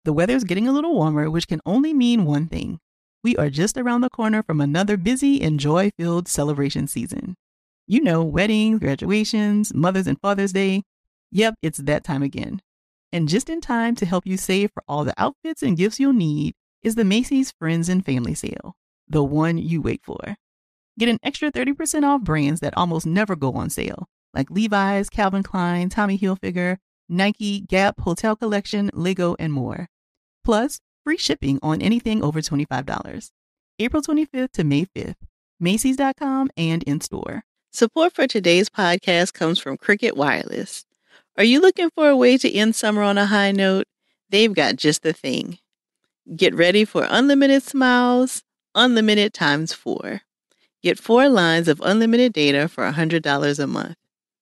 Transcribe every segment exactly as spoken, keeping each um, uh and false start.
The weather's getting a little warmer, which can only mean one thing. We are just around the corner from another busy and joy-filled celebration season. You know, weddings, graduations, Mother's and Father's Day. Yep, it's that time again. And just in time to help you save for all the outfits and gifts you'll need is the Macy's Friends and Family Sale, the one you wait for. Get an extra thirty percent off brands that almost never go on sale, like Levi's, Calvin Klein, Tommy Hilfiger, Nike, Gap, Hotel Collection, Lego, and more. Plus, free shipping on anything over twenty-five dollars. April twenty-fifth to May fifth, Macy's dot com and in-store. Support for today's podcast comes from Cricket Wireless. Are you looking for a way to end summer on a high note? They've got just the thing. Get ready for unlimited smiles, unlimited times four. Get four lines of unlimited data for one hundred dollars a month.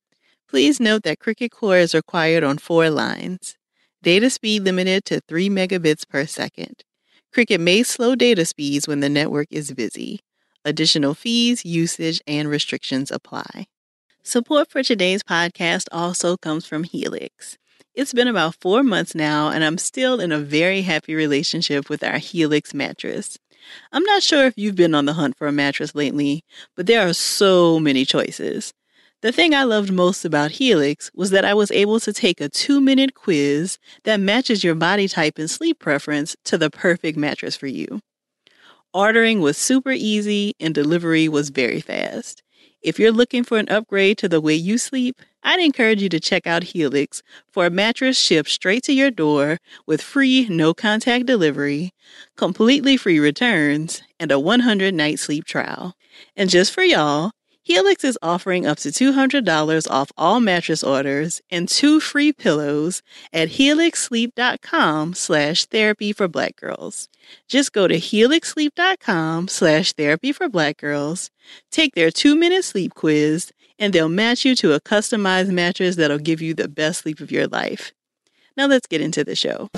Please note that Cricket Core is required on four lines. Data speed limited to three megabits per second. Cricket may slow data speeds when the network is busy. Additional fees, usage, and restrictions apply. Support for today's podcast also comes from Helix. It's been about four months now, and I'm still in a very happy relationship with our Helix mattress. I'm not sure if you've been on the hunt for a mattress lately, but there are so many choices. The thing I loved most about Helix was that I was able to take a two-minute quiz that matches your body type and sleep preference to the perfect mattress for you. Ordering was super easy and delivery was very fast. If you're looking for an upgrade to the way you sleep, I'd encourage you to check out Helix for a mattress shipped straight to your door with free no-contact delivery, completely free returns, and a one hundred night sleep trial. And just for y'all, Helix is offering up to two hundred dollars off all mattress orders and two free pillows at helixsleep.com slash therapy for black girls. Just go to helixsleep.com slash therapy for black girls, take their two-minute sleep quiz, and they'll match you to a customized mattress that'll give you the best sleep of your life. Now let's get into the show.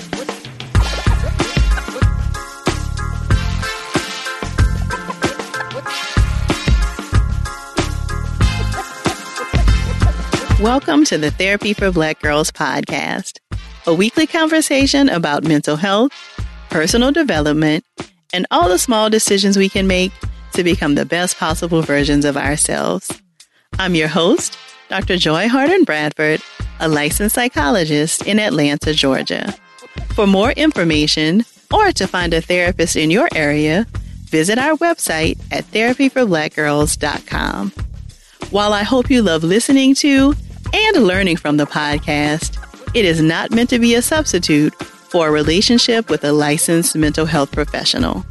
Welcome to the Therapy for Black Girls podcast, a weekly conversation about mental health, personal development, and all the small decisions we can make to become the best possible versions of ourselves. I'm your host, Doctor Joy Harden Bradford, a licensed psychologist in Atlanta, Georgia. For more information or to find a therapist in your area, visit our website at therapy for black girls dot com. While I hope you love listening to and learning from the podcast, it is not meant to be a substitute for a relationship with a licensed mental health professional.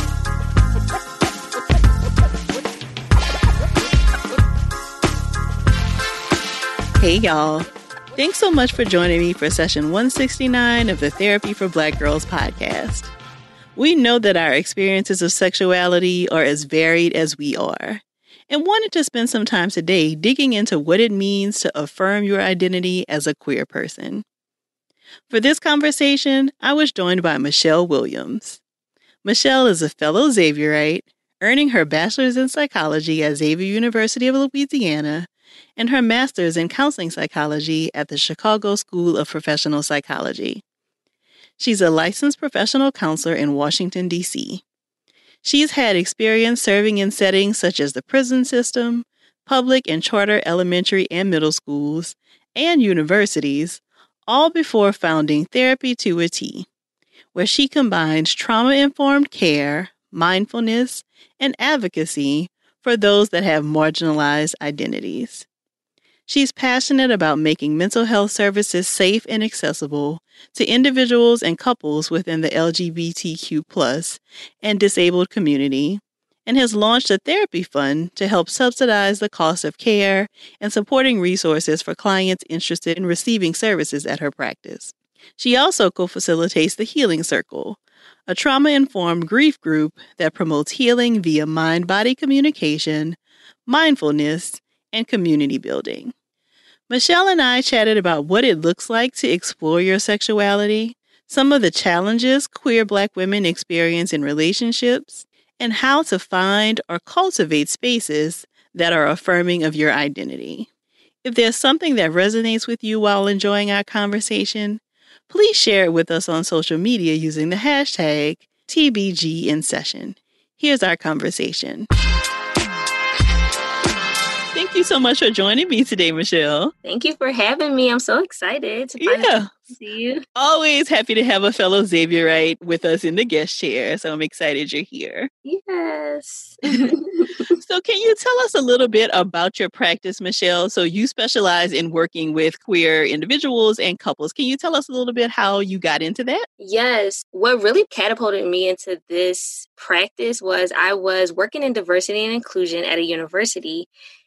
Hey y'all, thanks so much for joining me for session one sixty-nine of the Therapy for Black Girls podcast. We know that our experiences of sexuality are as varied as we are, and wanted to spend some time today digging into what it means to affirm your identity as a queer person. For this conversation, I was joined by Michelle Williams. Michelle is a fellow Xavierite, earning her bachelor's in psychology at Xavier University of Louisiana and her master's in counseling psychology at the Chicago School of Professional Psychology. She's a licensed professional counselor in Washington, D C She's had experience serving in settings such as the prison system, public and charter elementary and middle schools, and universities, all before founding Therapy to a T, where she combines trauma-informed care, mindfulness, and advocacy for those that have marginalized identities. She's passionate about making mental health services safe and accessible to individuals and couples within the L G B T Q plus and disabled community, and has launched a therapy fund to help subsidize the cost of care and supporting resources for clients interested in receiving services at her practice. She also co-facilitates the Healing Circle, a trauma-informed grief group that promotes healing via mind-body communication, mindfulness, and community building. Michelle and I chatted about what it looks like to explore your sexuality, some of the challenges queer Black women experience in relationships, and how to find or cultivate spaces that are affirming of your identity. If there's something that resonates with you while enjoying our conversation, please share it with us on social media using the hashtag T B G in session. Here's our conversation. Thank you so much for joining me today, Michelle. Thank you for having me. I'm so excited to finally Yeah. see you. Always happy to have a fellow Xavierite with us in the guest chair. So I'm excited you're here. Yes. So can you tell us a little bit about your practice, Michelle? So you specialize in working with queer individuals and couples. Can you tell us a little bit how you got into that? Yes. What really catapulted me into this practice was I was working in diversity and inclusion at a university.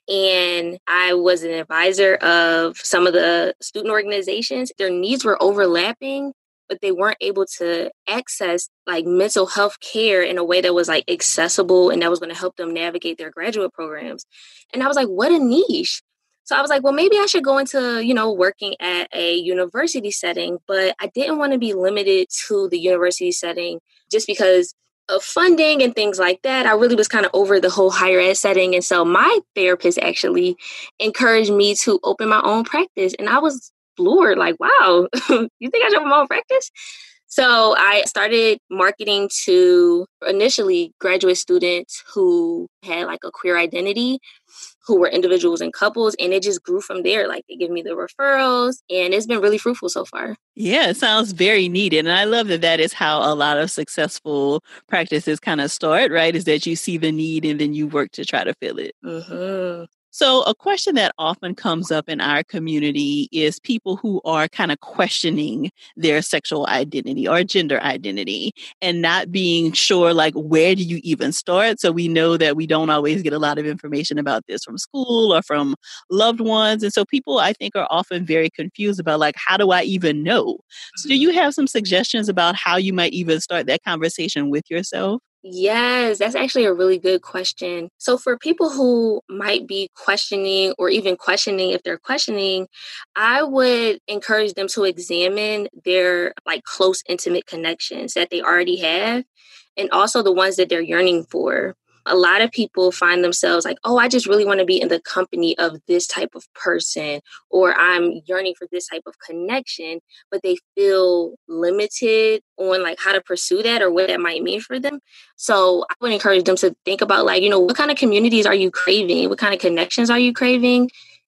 And I was an advisor of some of the student organizations. Their needs were overlapping, but they weren't able to access like mental health care in a way that was like accessible and that was going to help them navigate their graduate programs. And I was like, what a niche. So I was like, well, maybe I should go into, you know, working at a university setting, but I didn't want to be limited to the university setting just because of funding and things like that. I really was kind of over the whole higher ed setting. And so my therapist actually encouraged me to open my own practice. And I was floored, like, wow, you think I should open my own practice? So I started marketing to initially graduate students who had like a queer identity, who were individuals and couples, and it just grew from there. Like they give me the referrals, and it's been really fruitful so far. Yeah, it sounds very needed. And I love that that is how a lot of successful practices kind of start, right? Is that you see the need and then you work to try to fill it. Mm-hmm. So a question that often comes up in our community is people who are kind of questioning their sexual identity or gender identity and not being sure, like, where do you even start? So we know that we don't always get a lot of information about this from school or from loved ones. And so people, I think, are often very confused about, like, how do I even know? So do you have some suggestions about how you might even start that conversation with yourself? Yes, that's actually a really good question. So for people who might be questioning or even questioning if they're questioning, I would encourage them to examine their like close, intimate connections that they already have and also the ones that they're yearning for. A lot of people find themselves like, oh, I just really want to be in the company of this type of person, or I'm yearning for this type of connection, but they feel limited on like how to pursue that or what that might mean for them. So I would encourage them to think about like, you know, what kind of communities are you craving? What kind of connections are you craving?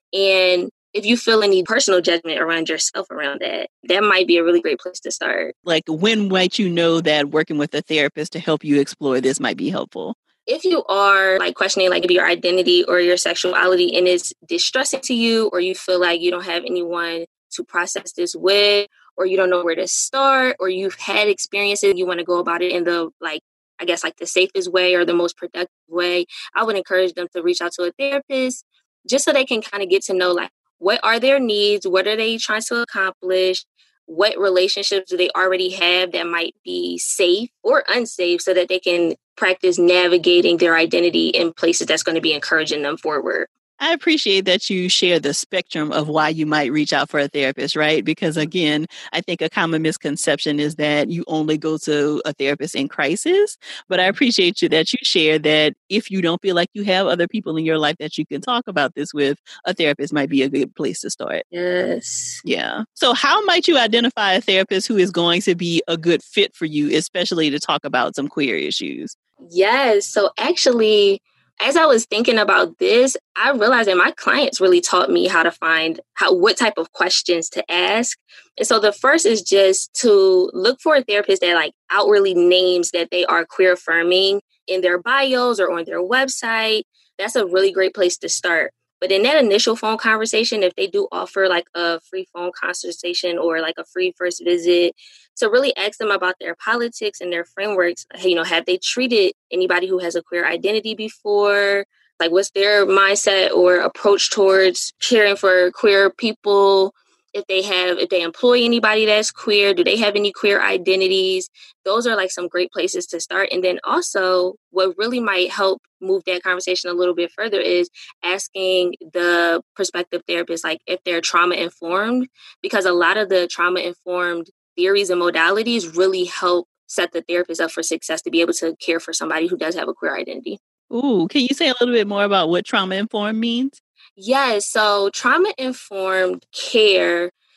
And if you feel any personal judgment around yourself around that, that might be a really great place to start. Like, when might you know that working with a therapist to help you explore this might be helpful? If you are like questioning like your identity or your sexuality and it's distressing to you, or you feel like you don't have anyone to process this with, or you don't know where to start, or you've had experiences, you want to go about it in the like, I guess like the safest way or the most productive way, I would encourage them to reach out to a therapist just so they can kind of get to know like what are their needs, what are they trying to accomplish, what relationships do they already have that might be safe or unsafe so that they can practice navigating their identity in places that's going to be encouraging them forward. I appreciate that you share the spectrum of why you might reach out for a therapist, right? Because again, I think a common misconception is that you only go to a therapist in crisis. But I appreciate you that you share that if you don't feel like you have other people in your life that you can talk about this with, a therapist might be a good place to start. Yes. Yeah. So how might you identify a therapist who is going to be a good fit for you, especially to talk about some queer issues? Yes. So actually, as I was thinking about this, I realized that my clients really taught me how to find how what type of questions to ask. And so the first is just to look for a therapist that like outwardly names that they are queer affirming in their bios or on their website. That's a really great place to start. But in that initial phone conversation, if they do offer like a free phone consultation or like a free first visit, to really ask them about their politics and their frameworks. You know, have they treated anybody who has a queer identity before? Like, what's their mindset or approach towards caring for queer people? If they have, if they employ anybody that's queer, do they have any queer identities? Those are like some great places to start. And then also what really might help move that conversation a little bit further is asking the prospective therapist, like if they're trauma informed, because a lot of the trauma informed theories and modalities really help set the therapist up for success to be able to care for somebody who does have a queer identity. Ooh, can you say a little bit more about what trauma informed means? Yes, so trauma informed care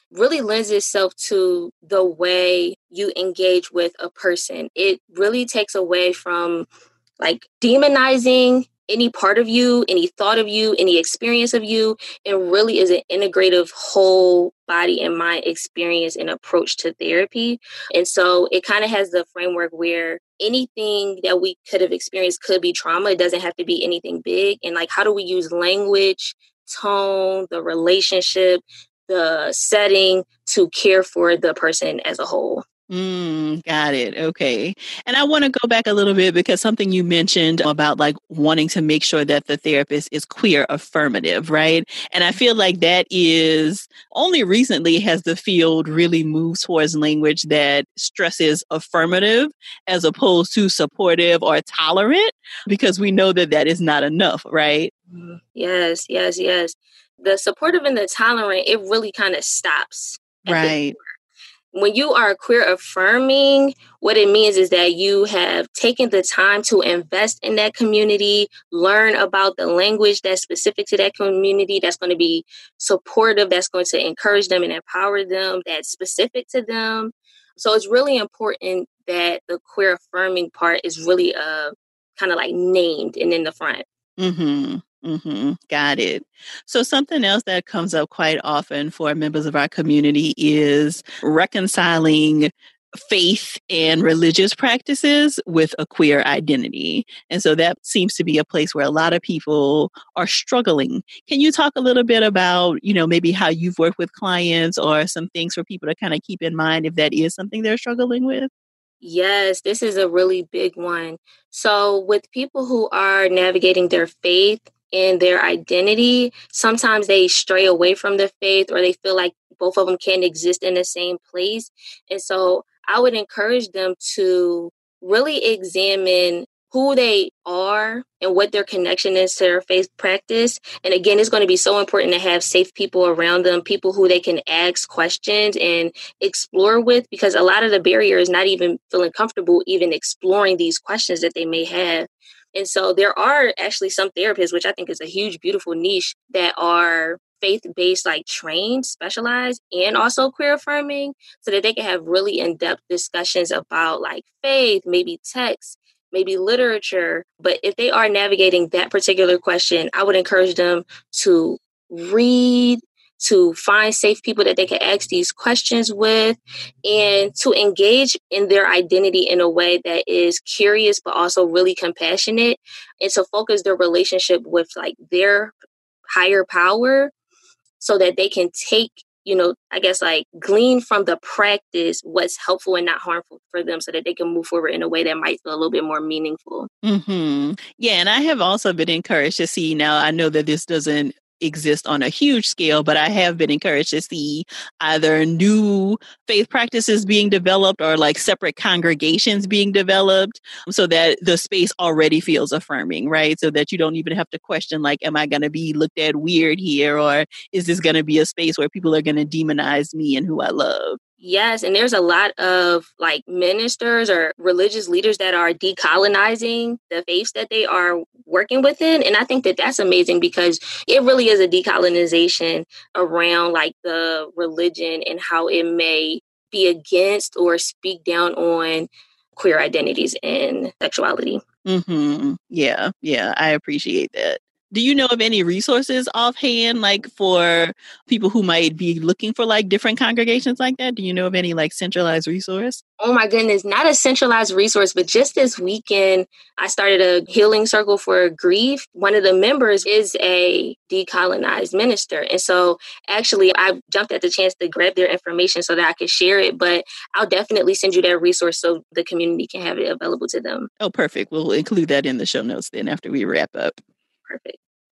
really lends itself to the way you engage with a person. It really takes away from like demonizing any part of you, any thought of you, any experience of you, and really is an integrative whole body and mind experience and approach to therapy. And so it kind of has the framework where anything that we could have experienced could be trauma. It doesn't have to be anything big. And like, how do we use language, tone, the relationship, the setting to care for the person as a whole? Mm, got it. Okay. And I want to go back a little bit because something you mentioned about like wanting to make sure that the therapist is queer affirmative, right? And I feel like that is only recently has the field really moved towards language that stresses affirmative as opposed to supportive or tolerant, because we know that that is not enough, right? Yes, yes, yes. The supportive and the tolerant, it really kind of stops. Right. When you are queer affirming, what it means is that you have taken the time to invest in that community, learn about the language that's specific to that community, that's going to be supportive, that's going to encourage them and empower them, that's specific to them. So it's really important that the queer affirming part is really uh, kind of like named and in the front. Mm-hmm. Mm-hmm. Got it. So something else that comes up quite often for members of our community is reconciling faith and religious practices with a queer identity. And so that seems to be a place where a lot of people are struggling. Can you talk a little bit about, you know, maybe how you've worked with clients or some things for people to kind of keep in mind if that is something they're struggling with? Yes, this is a really big one. So with people who are navigating their faith and their identity, sometimes they stray away from the faith or they feel like both of them can't exist in the same place. And so I would encourage them to really examine who they are and what their connection is to their faith practice. And again, it's going to be so important to have safe people around them, people who they can ask questions and explore with, because a lot of the barrier is not even feeling comfortable even exploring these questions that they may have. And so there are actually some therapists, which I think is a huge, beautiful niche, that are faith-based, like trained, specialized, and also queer affirming, so that they can have really in-depth discussions about like faith, maybe text, maybe literature. But if they are navigating that particular question, I would encourage them to read, to find safe people that they can ask these questions with, and to engage in their identity in a way that is curious, but also really compassionate, and to focus their relationship with like their higher power so that they can take, you know, I guess like glean from the practice what's helpful and not harmful for them so that they can move forward in a way that might feel a little bit more meaningful. Mm-hmm. Yeah. And I have also been encouraged to see now, I know that this doesn't exist on a huge scale, but I have been encouraged to see either new faith practices being developed or like separate congregations being developed so that the space already feels affirming, right? So that you don't even have to question, like, am I going to be looked at weird here? Or is this going to be a space where people are going to demonize me and who I love? Yes, and there's a lot of like ministers or religious leaders that are decolonizing the faiths that they are working within. And I think that that's amazing because it really is a decolonization around like the religion and how it may be against or speak down on queer identities and sexuality. Mm-hmm. Yeah, yeah, I appreciate that. Do you know of any resources offhand, like for people who might be looking for like different congregations like that? Do you know of any like centralized resource? Oh my goodness, not a centralized resource, but just this weekend, I started a healing circle for grief. One of the members is a decolonized minister. And so actually I jumped at the chance to grab their information so that I could share it, but I'll definitely send you that resource so the community can have it available to them. Oh, perfect. We'll include that in the show notes then after we wrap up. Perfect.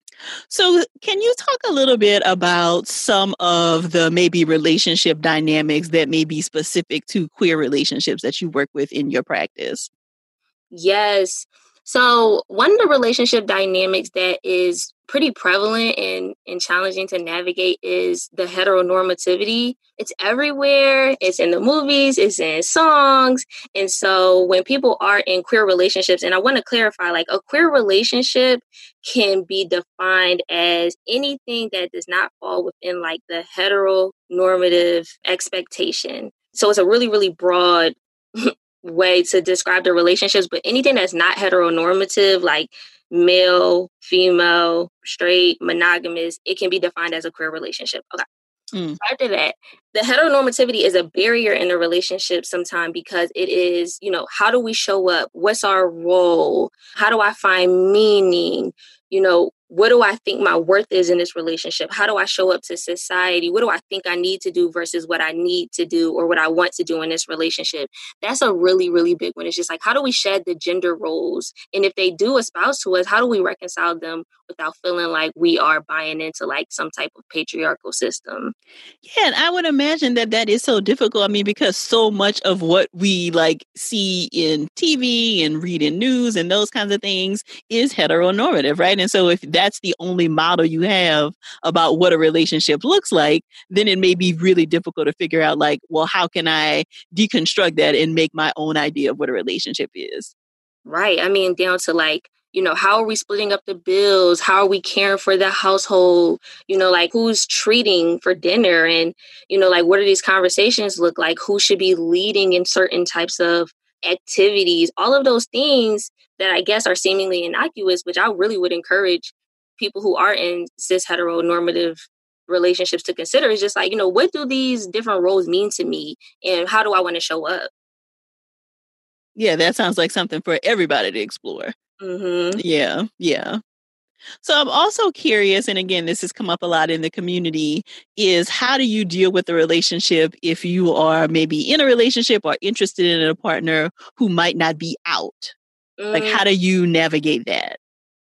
So can you talk a little bit about some of the maybe relationship dynamics that may be specific to queer relationships that you work with in your practice? Yes. So one of the relationship dynamics that is pretty prevalent and, and challenging to navigate is the heteronormativity. It's everywhere. It's in the movies, it's in songs. And so when people are in queer relationships, and I want to clarify, like a queer relationship can be defined as anything that does not fall within like the heteronormative expectation. So it's a really, really broad way to describe the relationships, but anything that's not heteronormative, like male, female, straight, monogamous, it can be defined as a queer relationship. Okay. Mm. After that, the heteronormativity is a barrier in a relationship sometimes because it is, you know, how do we show up? What's our role? How do I find meaning? You know, what do I think my worth is in this relationship? How do I show up to society? What do I think I need to do versus what I need to do or what I want to do in this relationship? That's a really, really big one. It's just like, how do we shed the gender roles? And if they do espouse to us, how do we reconcile them without feeling like we are buying into like some type of patriarchal system? Yeah, and I would imagine that that is so difficult. I mean, because so much of what we like see in T V and read in news and those kinds of things is heteronormative, right? And so if that's the only model you have about what a relationship looks like, then it may be really difficult to figure out like, well, how can I deconstruct that and make my own idea of what a relationship is? Right. I mean, down to like, you know, how are we splitting up the bills? How are we caring for the household? You know, like who's treating for dinner? And, you know, like what do these conversations look like? Who should be leading in certain types of activities? All of those things that I guess are seemingly innocuous, which I really would encourage people who are in cis heteronormative relationships to consider is just like, you know, what do these different roles mean to me? And how do I want to show up? Yeah, that sounds like something for everybody to explore. Mm-hmm. Yeah, yeah. So I'm also curious, and again, this has come up a lot in the community, is how do you deal with the relationship if you are maybe in a relationship or interested in a partner who might not be out? Mm. Like, how do you navigate that?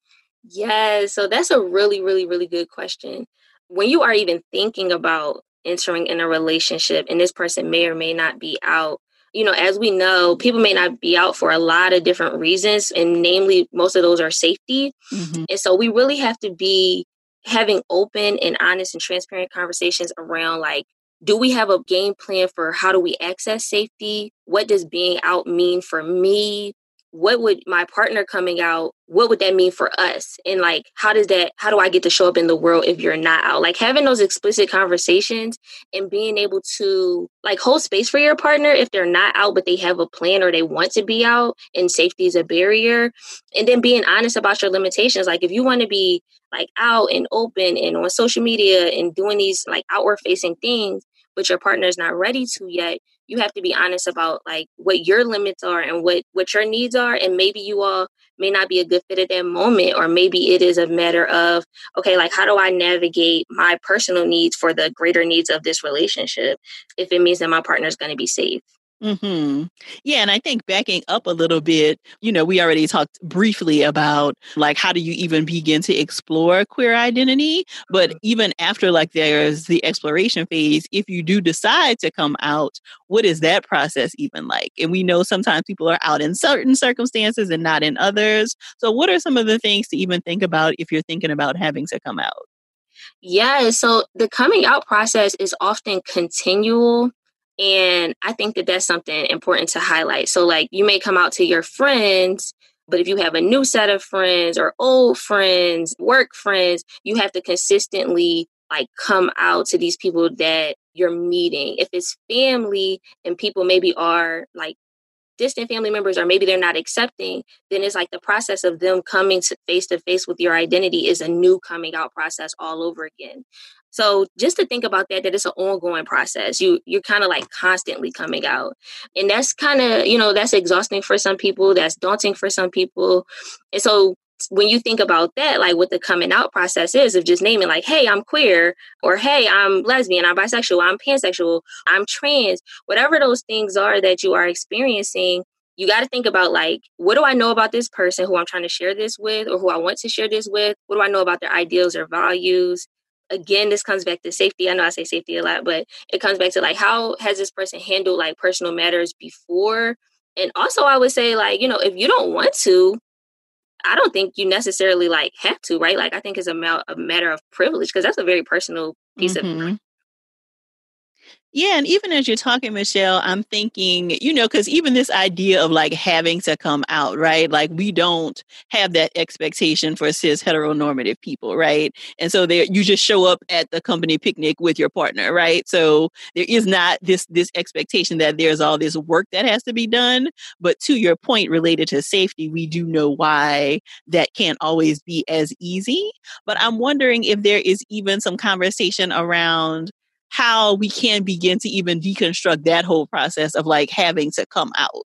Yeah, so that's a really, really, really good question. When you are even thinking about entering in a relationship and this person may or may not be out, you know, as we know, people may not be out for a lot of different reasons, and namely, most of those are safety. Mm-hmm. And so we really have to be having open and honest and transparent conversations around, like, do we have a game plan for how do we access safety? What does being out mean for me? What would my partner coming out, what would that mean for us? And like, how does that, how do I get to show up in the world if you're not out? Like having those explicit conversations and being able to like hold space for your partner if they're not out, but they have a plan or they want to be out and safety is a barrier. And then being honest about your limitations. Like if you want to be like out and open and on social media and doing these like outward facing things, but your partner is not ready to yet, you have to be honest about like what your limits are and what, what your needs are. And maybe you all may not be a good fit at that moment, or maybe it is a matter of, okay, like how do I navigate my personal needs for the greater needs of this relationship if it means that my partner is going to be safe? Mm-hmm. Yeah. And I think backing up a little bit, you know, we already talked briefly about like, how do you even begin to explore queer identity? But mm-hmm. even after like there's the exploration phase, if you do decide to come out, what is that process even like? And we know sometimes people are out in certain circumstances and not in others. So what are some of the things to even think about if you're thinking about having to come out? Yeah. So the coming out process is often continual. And I think that that's something important to highlight. So like you may come out to your friends, but if you have a new set of friends or old friends, work friends, you have to consistently like come out to these people that you're meeting. If it's family and people maybe are like distant family members, or maybe they're not accepting, then it's like the process of them coming to face to face with your identity is a new coming out process all over again. So just to think about that, that it's an ongoing process. You, you're kind of like constantly coming out. And that's kind of, you know, that's exhausting for some people. That's daunting for some people. And so when you think about that, like what the coming out process is of just naming like, hey, I'm queer, or hey, I'm lesbian, I'm bisexual, I'm pansexual, I'm trans, whatever those things are that you are experiencing, you got to think about like, what do I know about this person who I'm trying to share this with, or who I want to share this with? What do I know about their ideals or values? Again, this comes back to safety. I know I say safety a lot, but it comes back to like, how has this person handled like personal matters before? And also I would say like, you know, if you don't want to, I don't think you necessarily like have to, right? Like, I think it's a, ma- a matter of privilege because that's a very personal piece Mm-hmm. of. Yeah. And even as you're talking, Michelle, I'm thinking, you know, because even this idea of like having to come out, right? Like we don't have that expectation for cis heteronormative people, right? And so there, you just show up at the company picnic with your partner, right? So there is not this this expectation that there's all this work that has to be done. But to your point related to safety, we do know why that can't always be as easy. But I'm wondering if there is even some conversation around how we can begin to even deconstruct that whole process of like having to come out.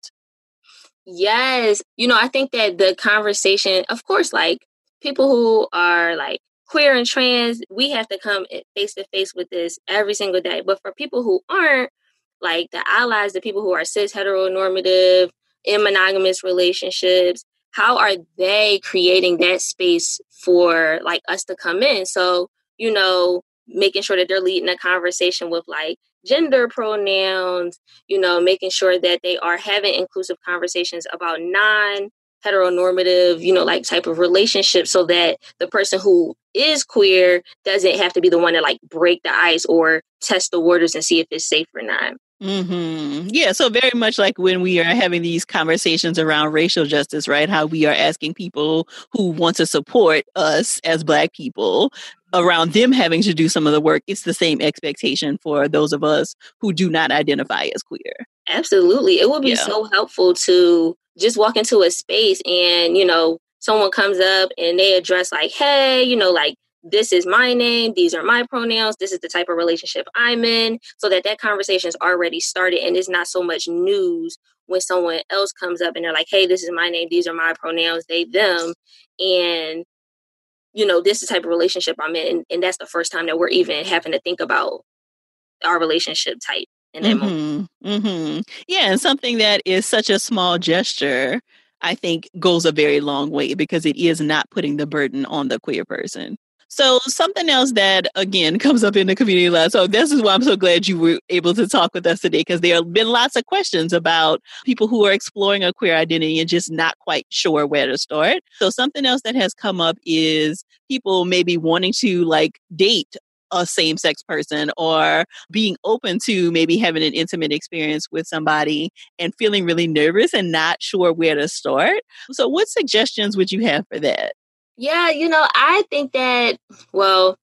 Yes. You know, I think that the conversation, of course, like people who are like queer and trans, we have to come face to face with this every single day. But for people who aren't, like the allies, the people who are cis heteronormative, in monogamous relationships, how are they creating that space for like us to come in? So, you know, making sure that they're leading a conversation with like gender pronouns, you know, making sure that they are having inclusive conversations about non heteronormative, you know, like type of relationship so that the person who is queer doesn't have to be the one to like break the ice or test the waters and see if it's safe or not. Mm-hmm. Yeah, so very much like when we are having these conversations around racial justice, right? How we are asking people who want to support us as Black people around them having to do some of the work. It's the same expectation for those of us who do not identify as queer. Absolutely. It would be Yeah. so helpful to just walk into a space and, you know, someone comes up and they address like, hey, you know, like, this is my name, these are my pronouns, this is the type of relationship I'm in, so that that conversation is already started and it's not so much news when someone else comes up and they're like, hey, this is my name, these are my pronouns, they, them, and, you know, this is the type of relationship I'm in. And, and that's the first time that we're even having to think about our relationship type in that moment. Mm-hmm. Mm-hmm. Yeah, and something that is such a small gesture, I think, goes a very long way because it is not putting the burden on the queer person. So something else that, again, comes up in the community lab. So this is why I'm so glad you were able to talk with us today, because there have been lots of questions about people who are exploring a queer identity and just not quite sure where to start. So something else that has come up is people maybe wanting to like date a same-sex person or being open to maybe having an intimate experience with somebody and feeling really nervous and not sure where to start. So what suggestions would you have for that? Yeah, you know, I think that, well,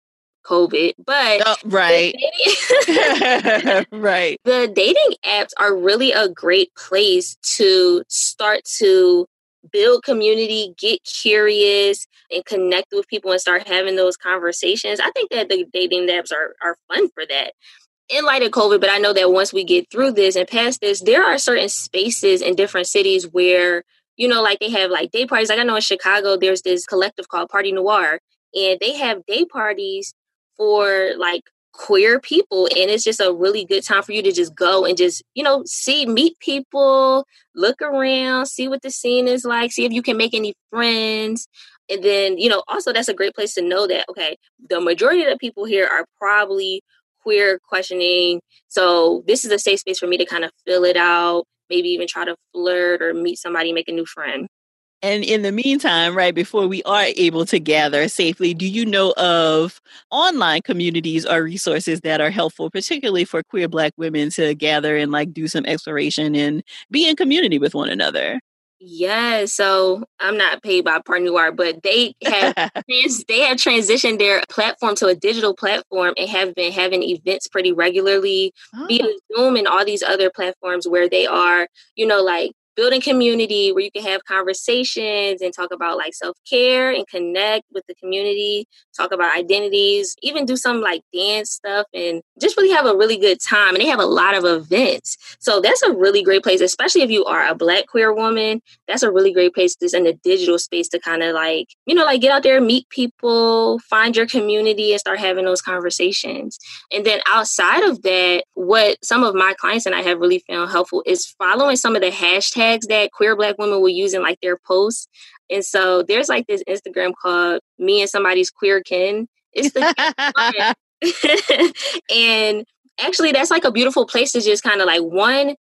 COVID, but oh, right. The dating, right. The dating apps are really a great place to start to build community, get curious, and connect with people and start having those conversations. I think that the dating apps are, are fun for that. In light of COVID, but I know that once we get through this and past this, there are certain spaces in different cities where, you know, like they have like day parties. Like I know in Chicago, there's this collective called Party Noir, and they have day parties for like queer people. And it's just a really good time for you to just go and just, you know, see, meet people, look around, see what the scene is like, see if you can make any friends. And then, you know, also that's a great place to know that, okay, the majority of the people here are probably queer, questioning. So this is a safe space for me to kind of fill it out, maybe even try to flirt or meet somebody, make a new friend. And in the meantime, right, before we are able to gather safely, do you know of online communities or resources that are helpful, particularly for queer Black women to gather and like do some exploration and be in community with one another? Yeah, so I'm not paid by Party Noir, but they have trans- they have transitioned their platform to a digital platform and have been having events pretty regularly oh. via Zoom and all these other platforms where they are, you know, like building community where you can have conversations and talk about like self-care and connect with the community, talk about identities, even do some like dance stuff and just really have a really good time. And they have a lot of events. So that's a really great place, especially if you are a Black queer woman. That's a really great place just in the digital space to kind of like, you know, like get out there, meet people, find your community and start having those conversations. And then outside of that, what some of my clients and I have really found helpful is following some of the hashtags that queer Black women will use in like their posts. And so there's like this Instagram called Me and Somebody's Queer Kin. It's the and actually that's like a beautiful place to just kind of like one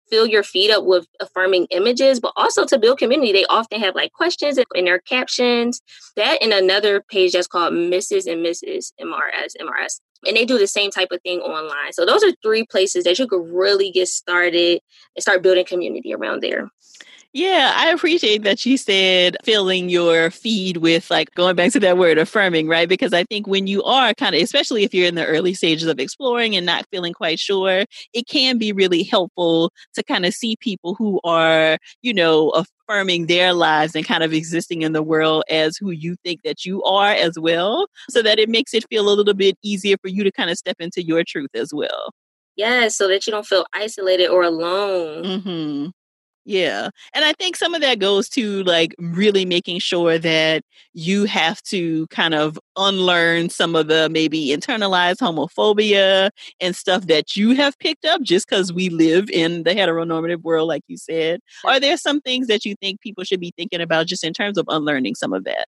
fill your feed up with affirming images, but also to build community. They often have like questions in their captions. That and another page that's called Missus and Missus M R S, M R S. And they do the same type of thing online. So those are three places that you could really get started and start building community around there. Yeah, I appreciate that you said filling your feed with, like, going back to that word affirming, right? Because I think when you are kind of, especially if you're in the early stages of exploring and not feeling quite sure, it can be really helpful to kind of see people who are, you know, affirming their lives and kind of existing in the world as who you think that you are as well, so that it makes it feel a little bit easier for you to kind of step into your truth as well. Yes, so that you don't feel isolated or alone. Mm-hmm. Yeah. And I think some of that goes to like really making sure that you have to kind of unlearn some of the maybe internalized homophobia and stuff that you have picked up just because we live in the heteronormative world, like you said. Are there some things that you think people should be thinking about just in terms of unlearning some of that?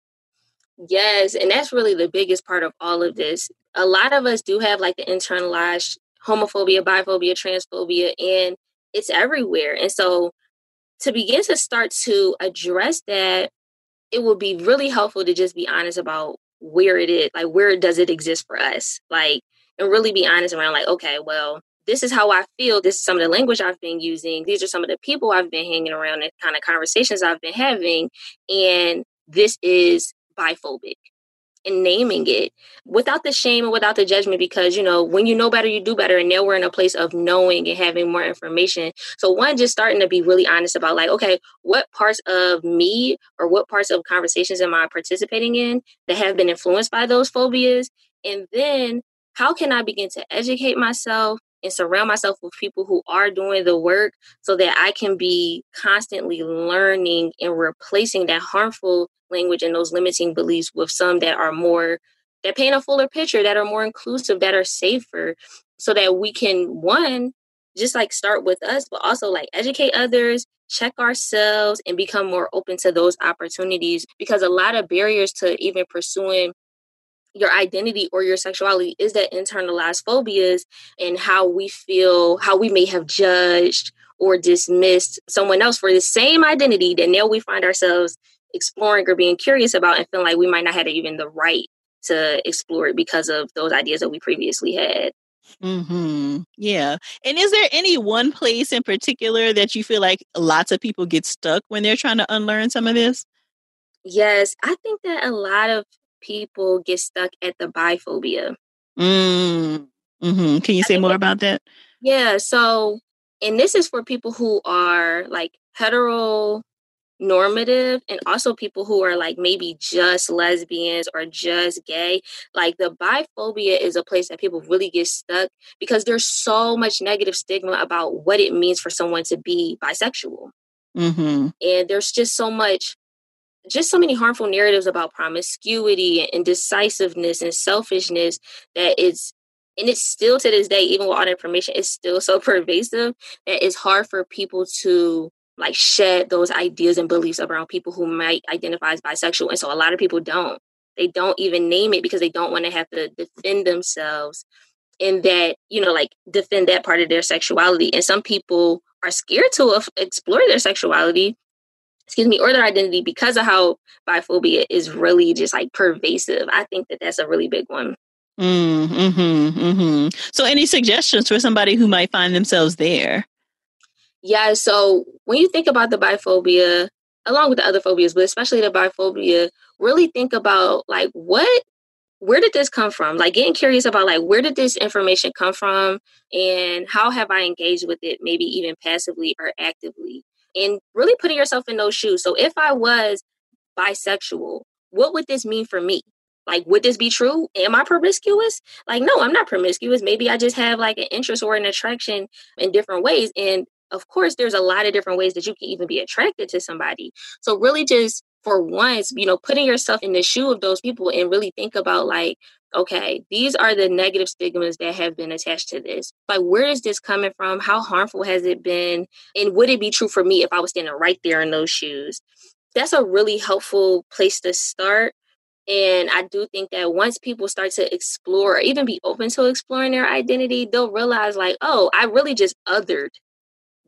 Yes. And that's really the biggest part of all of this. A lot of us do have like the internalized homophobia, biphobia, transphobia, and it's everywhere. And so to begin to start to address that, it would be really helpful to just be honest about where it is, like where does it exist for us? Like, and really be honest around like, okay, well, this is how I feel. This is some of the language I've been using. These are some of the people I've been hanging around and kind of conversations I've been having. And this is biphobic. And naming it without the shame and without the judgment, because, you know, when you know better, you do better. And now we're in a place of knowing and having more information. So one, just starting to be really honest about like, okay, what parts of me or what parts of conversations am I participating in that have been influenced by those phobias? And then how can I begin to educate myself and surround myself with people who are doing the work so that I can be constantly learning and replacing that harmful language and those limiting beliefs with some that are more, that paint a fuller picture, that are more inclusive, that are safer, so that we can, one, just like start with us, but also like educate others, check ourselves, and become more open to those opportunities. Because a lot of barriers to even pursuing your identity or your sexuality is that internalized phobias and how we feel, how we may have judged or dismissed someone else for the same identity that now we find ourselves exploring or being curious about and feeling like we might not have even the right to explore it because of those ideas that we previously had. Mm-hmm. Yeah. And is there any one place in particular that you feel like lots of people get stuck when they're trying to unlearn some of this? Yes, I think that a lot of people get stuck at the biphobia. Mm. Mm-hmm. Can you say more about that? Yeah. So, and this is for people who are like hetero normative and also people who are like maybe just lesbians or just gay. Like the biphobia is a place that people really get stuck because there's so much negative stigma about what it means for someone to be bisexual. Mm-hmm. And there's just so much, just so many harmful narratives about promiscuity and indecisiveness and selfishness that it's, and it's still to this day, even with all the information, it's still so pervasive that it's hard for people to like shed those ideas and beliefs around people who might identify as bisexual. And so a lot of people don't. They don't even name it because they don't want to have to defend themselves in that, you know, like defend that part of their sexuality. And some people are scared to explore their sexuality, excuse me, or their identity because of how biphobia is really just like pervasive. I think that that's a really big one. Mm, mm-hmm, mm-hmm. So any suggestions for somebody who might find themselves there? Yeah, so when you think about the biphobia, along with the other phobias, but especially the biphobia, really think about like what, where did this come from? Like getting curious about like where did this information come from and how have I engaged with it, maybe even passively or actively, and really putting yourself in those shoes. So if I was bisexual, what would this mean for me? Like, would this be true? Am I promiscuous? Like, no, I'm not promiscuous. Maybe I just have like an interest or an attraction in different ways. And of course, there's a lot of different ways that you can even be attracted to somebody. So really just for once, you know, putting yourself in the shoe of those people and really think about like, okay, these are the negative stigmas that have been attached to this. Like, where is this coming from? How harmful has it been? And would it be true for me if I was standing right there in those shoes? That's a really helpful place to start. And I do think that once people start to explore or even be open to exploring their identity, they'll realize like, oh, I really just othered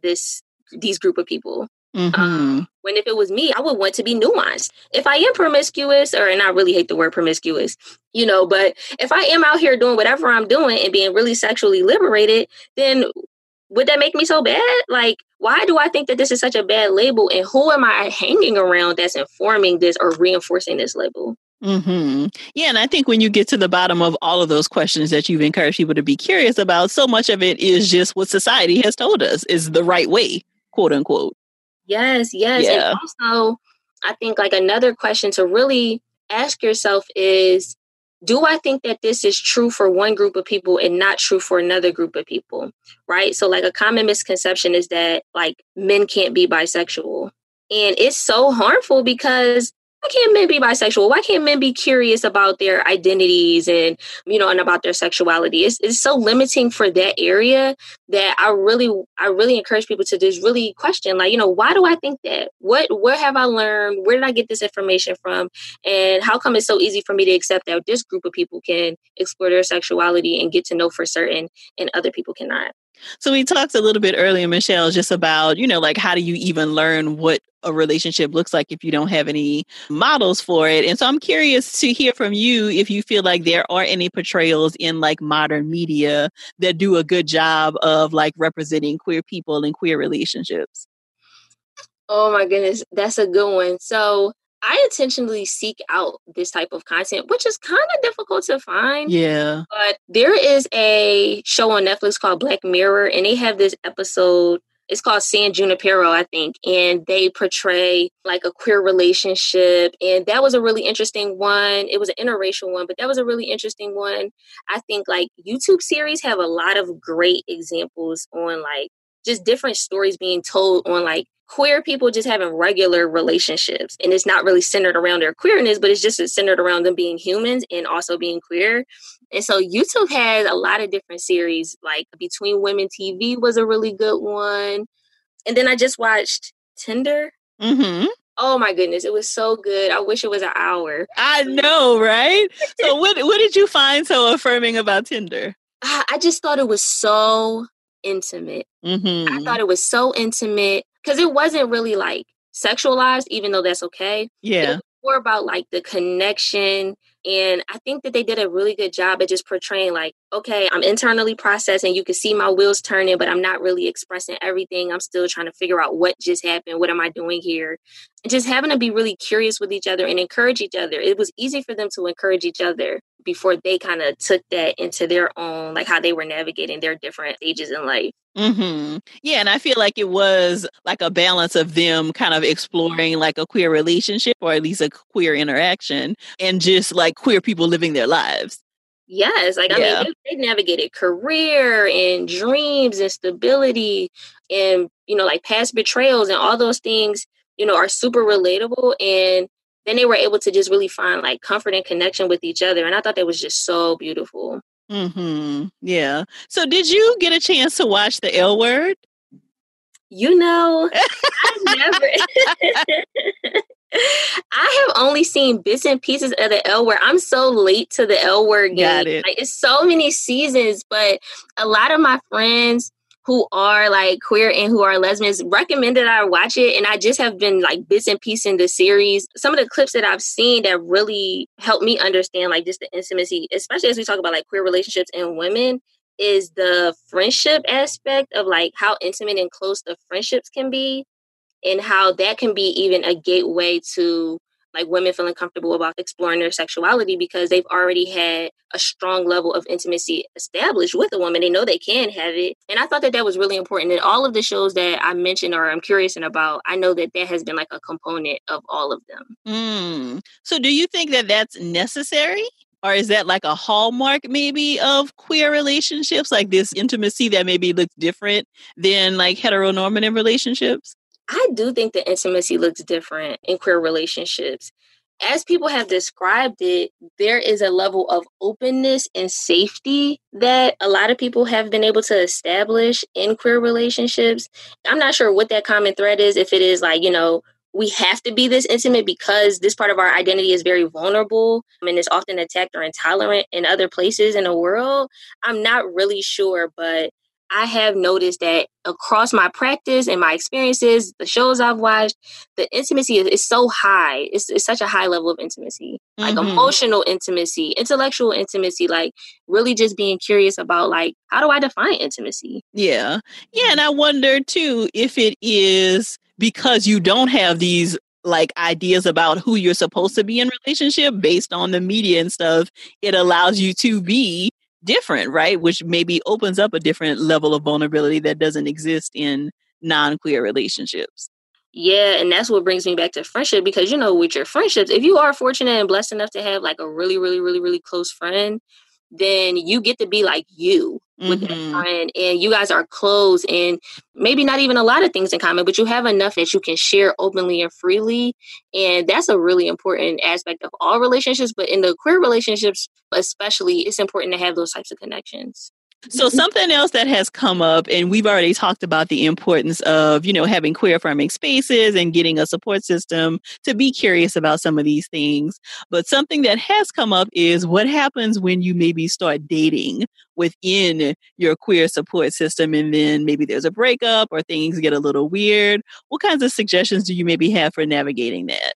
this these group of people. Mm-hmm. Um, when if it was me, I would want to be nuanced. If I am promiscuous, or and I really hate the word promiscuous, you know, but if I am out here doing whatever I'm doing and being really sexually liberated, then would that make me so bad? Like, why do I think that this is such a bad label? And who am I hanging around that's informing this or reinforcing this label? Mm-hmm. Yeah, and I think when you get to the bottom of all of those questions that you've encouraged people to be curious about, so much of it is just what society has told us is the right way, quote unquote. Yes, yes. Yeah. And also, I think like another question to really ask yourself is, do I think that this is true for one group of people and not true for another group of people? Right? So like a common misconception is that like men can't be bisexual. And it's so harmful because why can't men be bisexual? Why can't men be curious about their identities and, you know, and about their sexuality? It's, it's so limiting for that area that I really, I really encourage people to just really question, like, you know, why do I think that? What, where have I learned? Where did I get this information from? And how come it's so easy for me to accept that this group of people can explore their sexuality and get to know for certain and other people cannot? So we talked a little bit earlier, Michelle, just about, you know, like how do you even learn what a relationship looks like if you don't have any models for it? And so I'm curious to hear from you if you feel like there are any portrayals in like modern media that do a good job of like representing queer people and queer relationships. Oh my goodness, that's a good one. So I intentionally seek out this type of content, which is kind of difficult to find. Yeah. But there is a show on Netflix called Black Mirror, and they have this episode. It's called San Junipero, I think, and they portray like a queer relationship. And that was a really interesting one. It was an interracial one, but that was a really interesting one. I think like YouTube series have a lot of great examples on like just different stories being told on like queer people just having regular relationships. And it's not really centered around their queerness, but it's just centered around them being humans and also being queer. And so YouTube has a lot of different series, like Between Women T V was a really good one. And then I just watched Tinder. Mm-hmm. Oh my goodness, it was so good. I wish it was an hour. I know, right? So what what did you find so affirming about Tinder? I just thought it was so intimate. Mm-hmm. I thought it was so intimate because it wasn't really like sexualized, even though that's okay. Yeah. It was more about like the connection. And I think that they did a really good job at just portraying like, okay, I'm internally processing. You can see my wheels turning, but I'm not really expressing everything. I'm still trying to figure out what just happened. What am I doing here? And just having to be really curious with each other and encourage each other. It was easy for them to encourage each other before they kind of took that into their own, like how they were navigating their different stages in life. Mm-hmm. Yeah, and I feel like it was like a balance of them kind of exploring like a queer relationship or at least a queer interaction and just like queer people living their lives. Yes, like, I Yeah. mean, they, they navigated career and dreams and stability and, you know, like past betrayals and all those things, you know, are super relatable. And then they were able to just really find like comfort and connection with each other. And I thought that was just so beautiful. Mm-hmm. Yeah. So did you get a chance to watch The L Word? You know, I never. I have only seen bits and pieces of The L Word. I'm so late to The L Word game. Got it. Like, it's so many seasons, but a lot of my friends who are like queer and who are lesbians recommended I watch it. And I just have been like bits and pieces in the series. Some of the clips that I've seen that really helped me understand like just the intimacy, especially as we talk about like queer relationships and women, is the friendship aspect of like how intimate and close the friendships can be and how that can be even a gateway to like women feeling comfortable about exploring their sexuality because they've already had a strong level of intimacy established with a woman. They know they can have it. And I thought that that was really important. And all of the shows that I mentioned or I'm curious about, I know that that has been like a component of all of them. Mm. So do you think that that's necessary? Or is that like a hallmark maybe of queer relationships? Like this intimacy that maybe looks different than like heteronormative relationships? I do think the intimacy looks different in queer relationships. As people have described it, there is a level of openness and safety that a lot of people have been able to establish in queer relationships. I'm not sure what that common thread is, if it is like, you know, we have to be this intimate because this part of our identity is very vulnerable and is often attacked or intolerant in other places in the world. I'm not really sure, but I have noticed that across my practice and my experiences, the shows I've watched, the intimacy is, is so high. It's, it's such a high level of intimacy, like mm-hmm. emotional intimacy, intellectual intimacy, like really just being curious about like, how do I define intimacy? Yeah. Yeah. And I wonder too, if it is because you don't have these like ideas about who you're supposed to be in relationship based on the media and stuff, it allows you to be different, right? Which maybe opens up a different level of vulnerability that doesn't exist in non-queer relationships. Yeah, and that's what brings me back to friendship, because, you know, with your friendships, if you are fortunate and blessed enough to have like a really, really, really, really close friend, then you get to be like you with mm-hmm. that friend, and you guys are close, and maybe not even a lot of things in common, but you have enough that you can share openly and freely. And that's a really important aspect of all relationships, but in the queer relationships especially, it's important to have those types of connections. So something else that has come up, and we've already talked about the importance of, you know, having queer affirming spaces and getting a support system to be curious about some of these things. But something that has come up is what happens when you maybe start dating within your queer support system, and then maybe there's a breakup or things get a little weird. What kinds of suggestions do you maybe have for navigating that?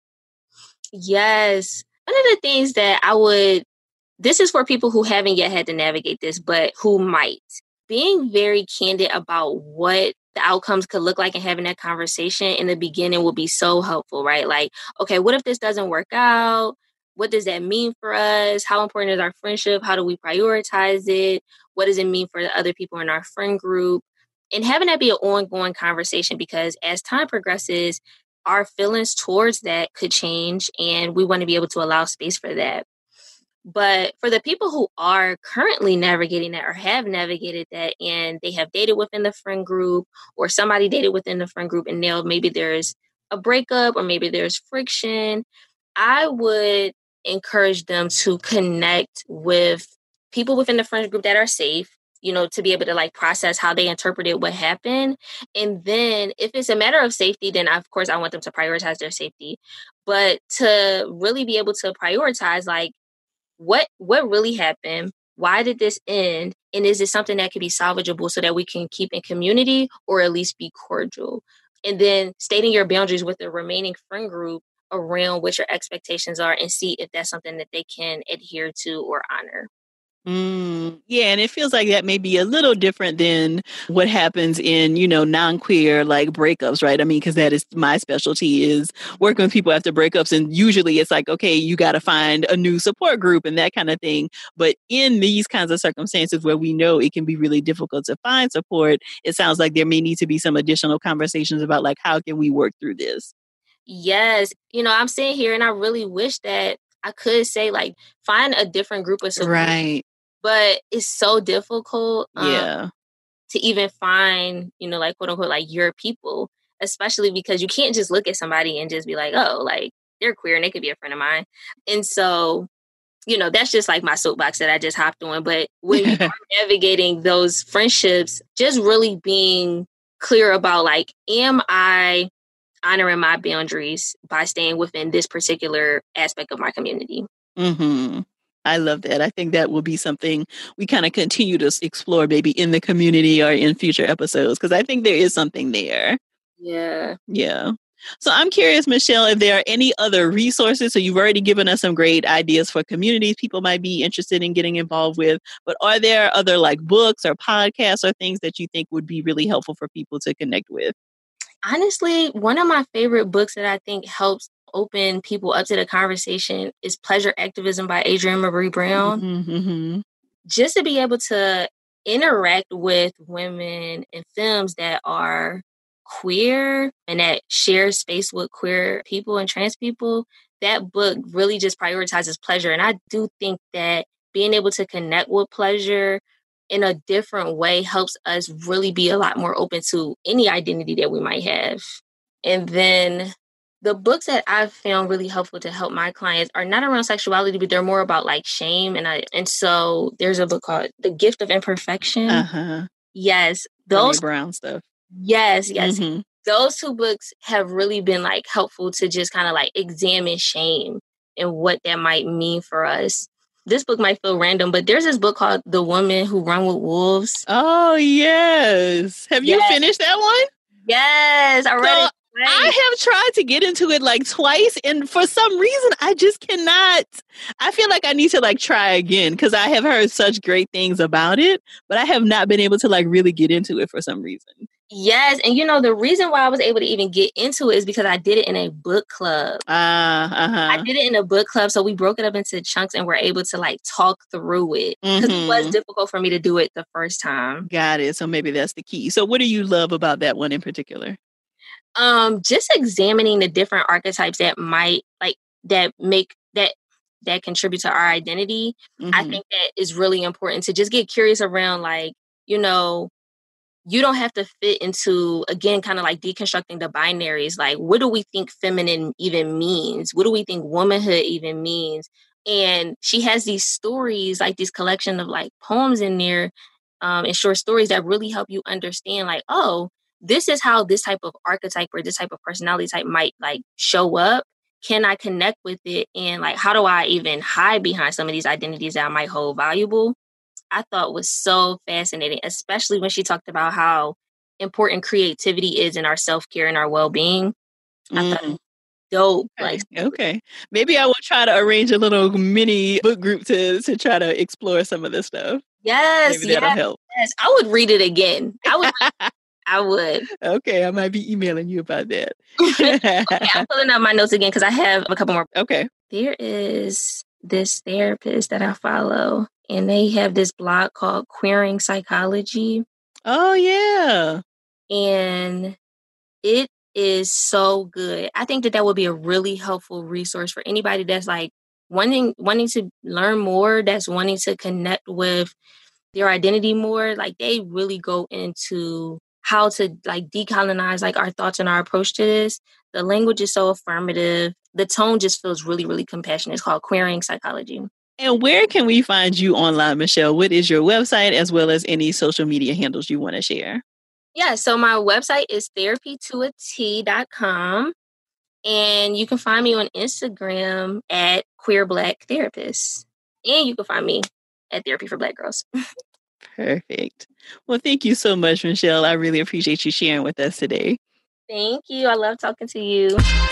Yes. One of the things that I would This is for people who haven't yet had to navigate this, but who might. Being very candid about what the outcomes could look like and having that conversation in the beginning will be so helpful, right? Like, okay, what if this doesn't work out? What does that mean for us? How important is our friendship? How do we prioritize it? What does it mean for the other people in our friend group? And having that be an ongoing conversation, because as time progresses, our feelings towards that could change, and we want to be able to allow space for that. But for the people who are currently navigating that or have navigated that, and they have dated within the friend group, or somebody dated within the friend group, and now maybe there's a breakup or maybe there's friction, I would encourage them to connect with people within the friend group that are safe, you know, to be able to like process how they interpreted what happened. And then if it's a matter of safety, then of course I want them to prioritize their safety. But to really be able to prioritize, like, What what really happened? Why did this end? And is it something that can be salvageable so that we can keep in community or at least be cordial? And then stating your boundaries with the remaining friend group around what your expectations are, and see if that's something that they can adhere to or honor. Mm, yeah, and it feels like that may be a little different than what happens in, you know, non-queer like breakups, right? I mean, because that is my specialty, is working with people after breakups. And usually it's like, okay, you got to find a new support group and that kind of thing. But in these kinds of circumstances where we know it can be really difficult to find support, it sounds like there may need to be some additional conversations about like, how can we work through this? Yes. You know, I'm sitting here and I really wish that I could say like, find a different group of support. Right. But it's so difficult um, yeah. to even find, you know, like, quote unquote, like your people, especially because you can't just look at somebody and just be like, oh, like they're queer and they could be a friend of mine. And so, you know, that's just like my soapbox that I just hopped on. But when you are navigating those friendships, just really being clear about like, am I honoring my boundaries by staying within this particular aspect of my community? Mm-hmm. I love that. I think that will be something we kind of continue to explore maybe in the community or in future episodes, because I think there is something there. Yeah. Yeah. So I'm curious, Michelle, if there are any other resources. So you've already given us some great ideas for communities people might be interested in getting involved with, but are there other like books or podcasts or things that you think would be really helpful for people to connect with? Honestly, one of my favorite books that I think helps open people up to the conversation is Pleasure Activism by Adrienne Maree Brown. Mm-hmm. Just to be able to interact with women in films that are queer and that share space with queer people and trans people, that book really just prioritizes pleasure. And I do think that being able to connect with pleasure in a different way helps us really be a lot more open to any identity that we might have. And then the books that I've found really helpful to help my clients are not around sexuality, but they're more about like shame. And I and so there's a book called The Gift of Imperfection. Uh-huh. Yes. Those Brené Brown stuff. Yes, yes. Mm-hmm. Those two books have really been like helpful to just kind of like examine shame and what that might mean for us. this book might feel random, but there's this book called The Woman Who Run with Wolves. Oh, yes. Have you yes. finished that one? Yes, I read so, it. Right. I have tried to get into it like twice, and for some reason, I just cannot. I feel like I need to like try again because I have heard such great things about it, but I have not been able to like really get into it for some reason. Yes, and you know, the reason why I was able to even get into it is because I did it in a book club. Uh, uh-huh. I did it in a book club, so we broke it up into chunks and were able to like talk through it because mm-hmm. it was difficult for me to do it the first time. Got it. So maybe that's the key. So what do you love about that one in particular? Um, just examining the different archetypes that might like that make that that contribute to our identity. Mm-hmm. I think that is really important to just get curious around, like, you know, you don't have to fit into, again, kind of like deconstructing the binaries. Like, what do we think feminine even means? What do we think womanhood even means? And she has these stories, like this collection of like poems in there um, and short stories that really help you understand, like, oh, this is how this type of archetype or this type of personality type might like show up. Can I connect with it? And like, how do I even hide behind some of these identities that I might hold valuable? I thought was so fascinating, especially when she talked about how important creativity is in our self-care and our well-being. I mm. thought it was dope. Okay. Like, okay. Maybe I will try to arrange a little mini book group to, to try to explore some of this stuff. Yes. Maybe that'll yes, help. Yes. I would read it again. I would. I would. Okay. I might be emailing you about that. Okay, I'm filling out my notes again because I have a couple more. Okay. There is this therapist that I follow, and they have this blog called Queering Psychology. Oh, yeah. And it is so good. I think that that would be a really helpful resource for anybody that's like wanting wanting to learn more, that's wanting to connect with their identity more. Like, they really go into how to like decolonize like our thoughts and our approach to this. The language is so affirmative. The tone just feels really, really compassionate. It's called Queering Psychology. And where can we find you online, Michelle? What is your website, as well as any social media handles you want to share? Yeah, so my website is therapy to a t dot com. And you can find me on Instagram at Queer Black Therapist. And you can find me at Therapy for Black Girls. Perfect. Well, thank you so much, Michelle. I really appreciate you sharing with us today. Thank you. I love talking to you.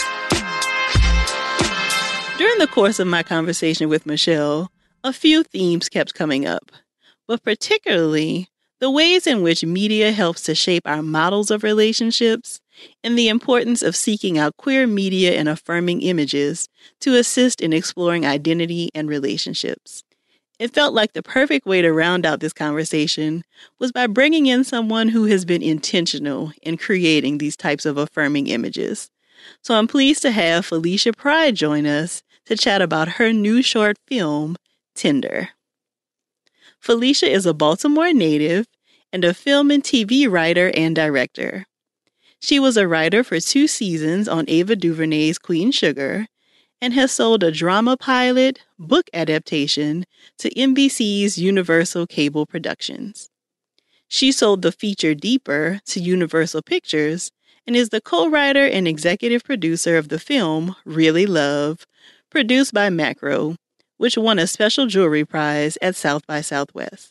During the course of my conversation with Michelle, a few themes kept coming up, but particularly the ways in which media helps to shape our models of relationships and the importance of seeking out queer media and affirming images to assist in exploring identity and relationships. It felt like the perfect way to round out this conversation was by bringing in someone who has been intentional in creating these types of affirming images. So I'm pleased to have Felicia Pride join us to chat about her new short film, Tinder. Felicia is a Baltimore native and a film and T V writer and director. She was a writer for two seasons on Ava DuVernay's Queen Sugar and has sold a drama pilot book adaptation to N B C's Universal Cable Productions. She sold the feature Deeper to Universal Pictures and is the co-writer and executive producer of the film Really Love, produced by Macro, which won a special jewelry prize at South by Southwest.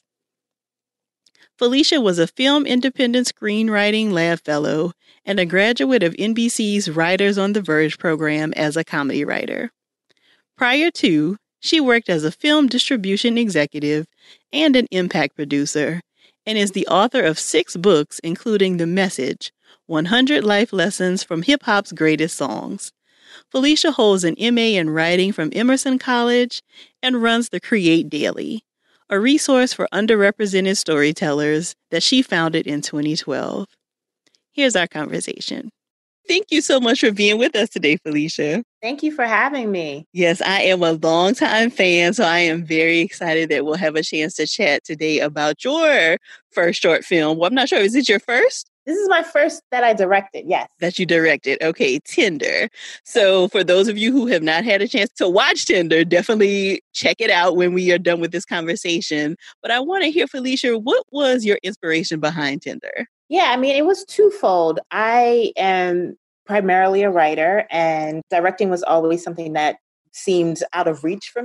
Felicia was a Film Independent Screenwriting Lab Fellow and a graduate of N B C's Writers on the Verge program as a comedy writer. Prior to, she worked as a film distribution executive and an impact producer, and is the author of six books, including The Message, one hundred Life Lessons from Hip Hop's Greatest Songs. Felicia holds an M A in writing from Emerson College and runs the Create Daily, a resource for underrepresented storytellers that she founded in twenty twelve. Here's our conversation. Thank you so much for being with us today, Felicia. Thank you for having me. Yes, I am a longtime fan, so I am very excited that we'll have a chance to chat today about your first short film. Well, I'm not sure, is it your first? This is my first that I directed, yes. That you directed. Okay, Tinder. So for those of you who have not had a chance to watch Tinder, definitely check it out when we are done with this conversation. But I want to hear, Felicia, what was your inspiration behind Tinder? Yeah, I mean, it was twofold. I am primarily a writer, and directing was always something that seemed out of reach for me.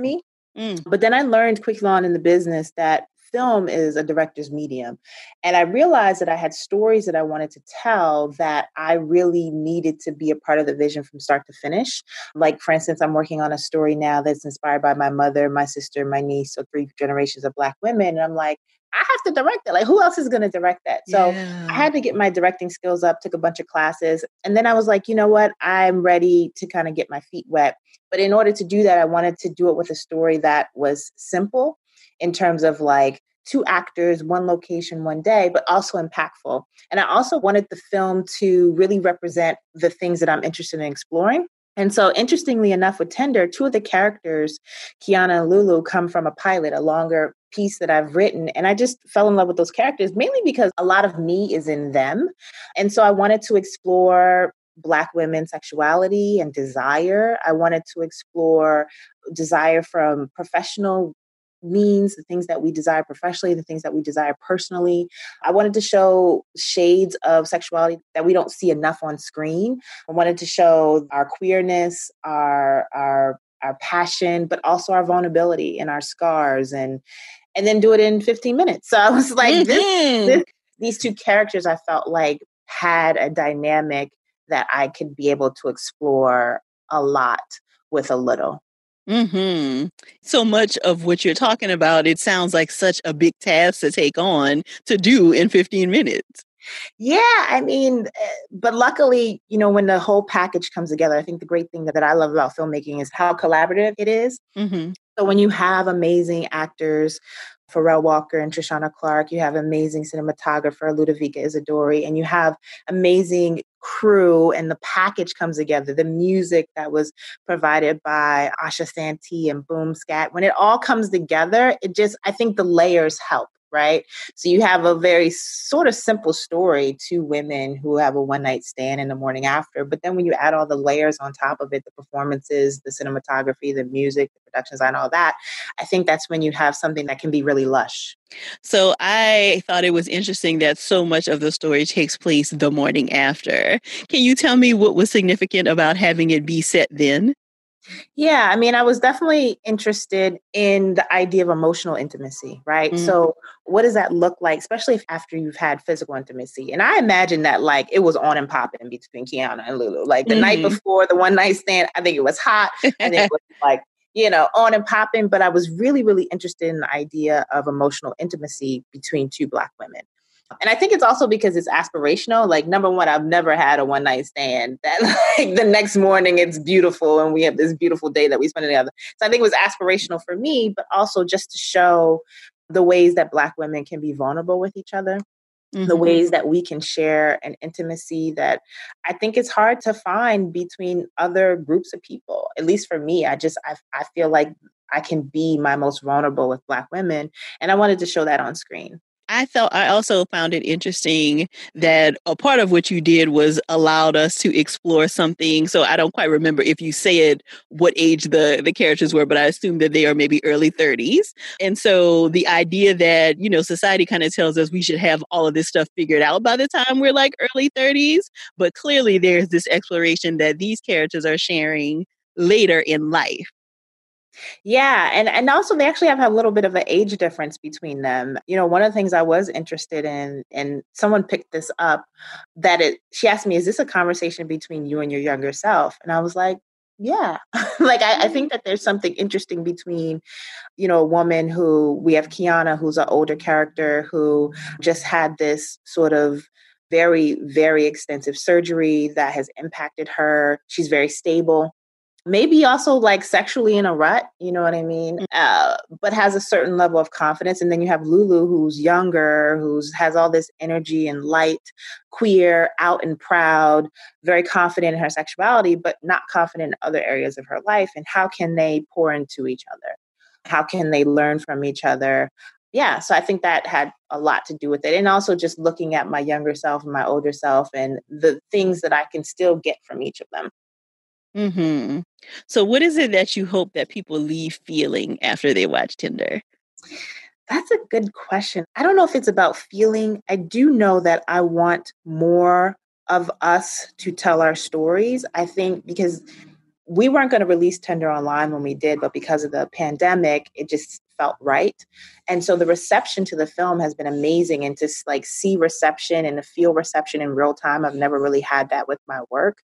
Mm. But then I learned quickly on in the business that film is a director's medium. And I realized that I had stories that I wanted to tell that I really needed to be a part of the vision from start to finish. Like, for instance, I'm working on a story now that's inspired by my mother, my sister, my niece, so three generations of Black women. And I'm like, I have to direct it. Like, who else is going to direct that? So Yeah. I had to get my directing skills up, took a bunch of classes. And then I was like, you know what? I'm ready to kind of get my feet wet. But in order to do that, I wanted to do it with a story that was simple in terms of like two actors, one location, one day, but also impactful. And I also wanted the film to really represent the things that I'm interested in exploring. And so interestingly enough, with Tinder, two of the characters, Kiana and Lulu, come from a pilot, a longer piece that I've written. And I just fell in love with those characters, mainly because a lot of me is in them. And so I wanted to explore Black women's sexuality and desire. I wanted to explore desire from professional means, the things that we desire professionally, the things that we desire personally. I wanted to show shades of sexuality that we don't see enough on screen. I wanted to show our queerness, our our our passion, but also our vulnerability and our scars, and and then do it in fifteen minutes. So I was like, mm-hmm. this, this these two characters I felt like had a dynamic that I could be able to explore a lot with a little. Mm-hmm. So much of what you're talking about, it sounds like such a big task to take on to do in fifteen minutes. Yeah, I mean, but luckily, you know, when the whole package comes together, I think the great thing that, that I love about filmmaking is how collaborative it is. Mm-hmm. So when you have amazing actors, Pharrell Walker and Trishana Clark, you have amazing cinematographer, Ludovica Isidori, and you have amazing crew, and the package comes together, the music that was provided by Asha Santee and Boom Scat, when it all comes together, it just, I think the layers help. Right. So you have a very sort of simple story, two women who have a one night stand in the morning after. But then when you add all the layers on top of it, the performances, the cinematography, the music, the production design, all that, I think that's when you have something that can be really lush. So I thought it was interesting that so much of the story takes place the morning after. Can you tell me what was significant about having it be set then? Yeah, I mean, I was definitely interested in the idea of emotional intimacy, right? Mm-hmm. So what does that look like, especially if after you've had physical intimacy? And I imagine that like it was on and popping between Kiana and Lulu. Like the mm-hmm. night before the one night stand, I think it was hot. I think it was like, you know, on and popping. But I was really, really interested in the idea of emotional intimacy between two Black women. And I think it's also because it's aspirational. Like, number one, I've never had a one night stand that like the next morning it's beautiful and we have this beautiful day that we spend together. So I think it was aspirational for me, but also just to show the ways that Black women can be vulnerable with each other, mm-hmm. the ways that we can share an intimacy that I think it's hard to find between other groups of people. At least for me, I just, I, I feel like I can be my most vulnerable with Black women. And I wanted to show that on screen. I felt I also found it interesting that a part of what you did was allowed us to explore something. So I don't quite remember if you said what age the, the characters were, but I assume that they are maybe early thirties. And so the idea that, you know, society kind of tells us we should have all of this stuff figured out by the time we're like early thirties. But clearly there's this exploration that these characters are sharing later in life. Yeah. And, and also they actually have a little bit of an age difference between them. You know, one of the things I was interested in, and someone picked this up, that it, she asked me, is this a conversation between you and your younger self? And I was like, yeah, like, I, I think that there's something interesting between, you know, a woman who, we have Kiana, who's an older character who just had this sort of very, very extensive surgery that has impacted her. She's very stable. Maybe also like sexually in a rut, you know what I mean? Uh, but has a certain level of confidence. And then you have Lulu, who's younger, who's has all this energy and light, queer, out and proud, very confident in her sexuality, but not confident in other areas of her life. And how can they pour into each other? How can they learn from each other? Yeah, so I think that had a lot to do with it. And also just looking at my younger self and my older self and the things that I can still get from each of them. Mm-hmm. So what is it that you hope that people leave feeling after they watch Tinder? That's a good question. I don't know if it's about feeling. I do know that I want more of us to tell our stories. I think because we weren't going to release Tender online when we did, but because of the pandemic, it just felt right. And so the reception to the film has been amazing, and to like see reception and to feel reception in real time. I've never really had that with my work.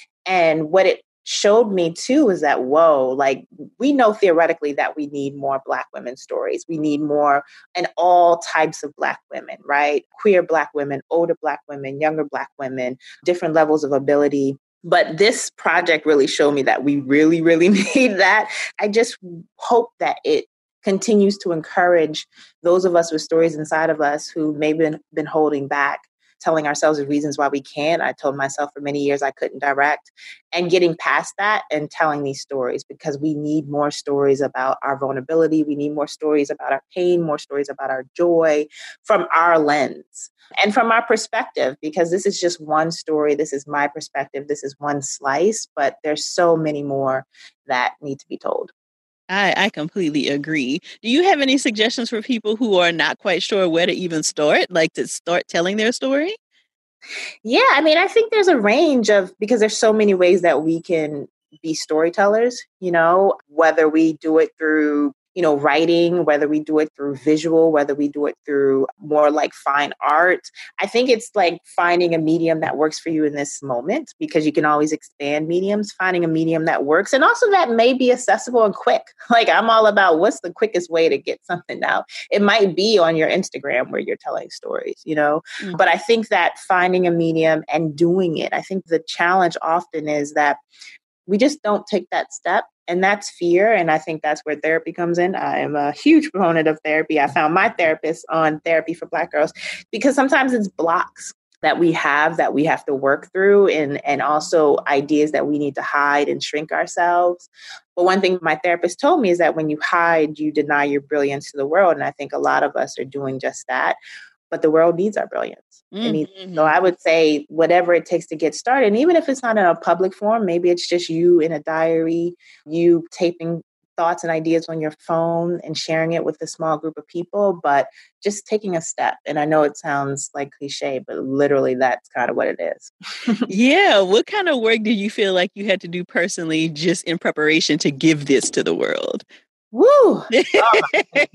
And what it showed me too is that, whoa, like we know theoretically that we need more Black women's stories. We need more, and all types of Black women, right? Queer Black women, older Black women, younger Black women, different levels of ability. But this project really showed me that we really, really need that. I just hope that it continues to encourage those of us with stories inside of us who maybe been, been holding back, telling ourselves the reasons why we can't. I told myself for many years I couldn't direct, and getting past that and telling these stories, because we need more stories about our vulnerability. We need more stories about our pain, more stories about our joy from our lens and from our perspective, because this is just one story. This is my perspective. This is one slice, but there's so many more that need to be told. I, I completely agree. Do you have any suggestions for people who are not quite sure where to even start, like to start telling their story? Yeah, I mean, I think there's a range of, because there's so many ways that we can be storytellers, you know, whether we do it through, you know, writing, whether we do it through visual, whether we do it through more like fine art. I think it's like finding a medium that works for you in this moment, because you can always expand mediums, finding a medium that works, and also that may be accessible and quick. Like I'm all about what's the quickest way to get something out. It might be on your Instagram where you're telling stories, you know, mm-hmm. But I think that finding a medium and doing it, I think the challenge often is that we just don't take that step. And that's fear. And I think that's where therapy comes in. I am a huge proponent of therapy. I found my therapist on Therapy for Black Girls, because sometimes it's blocks that we have that we have to work through, and, and also ideas that we need to hide and shrink ourselves. But one thing my therapist told me is that when you hide, you deny your brilliance to the world. And I think a lot of us are doing just that. But the world needs our brilliance. Mm-hmm. Needs, so I would say whatever it takes to get started, and even if it's not in a public forum, maybe it's just you in a diary, you taping thoughts and ideas on your phone and sharing it with a small group of people, but just taking a step. And I know it sounds like cliche, but literally that's kind of what it is. Yeah. What kind of work did you feel like you had to do personally just in preparation to give this to the world? Woo! Oh. I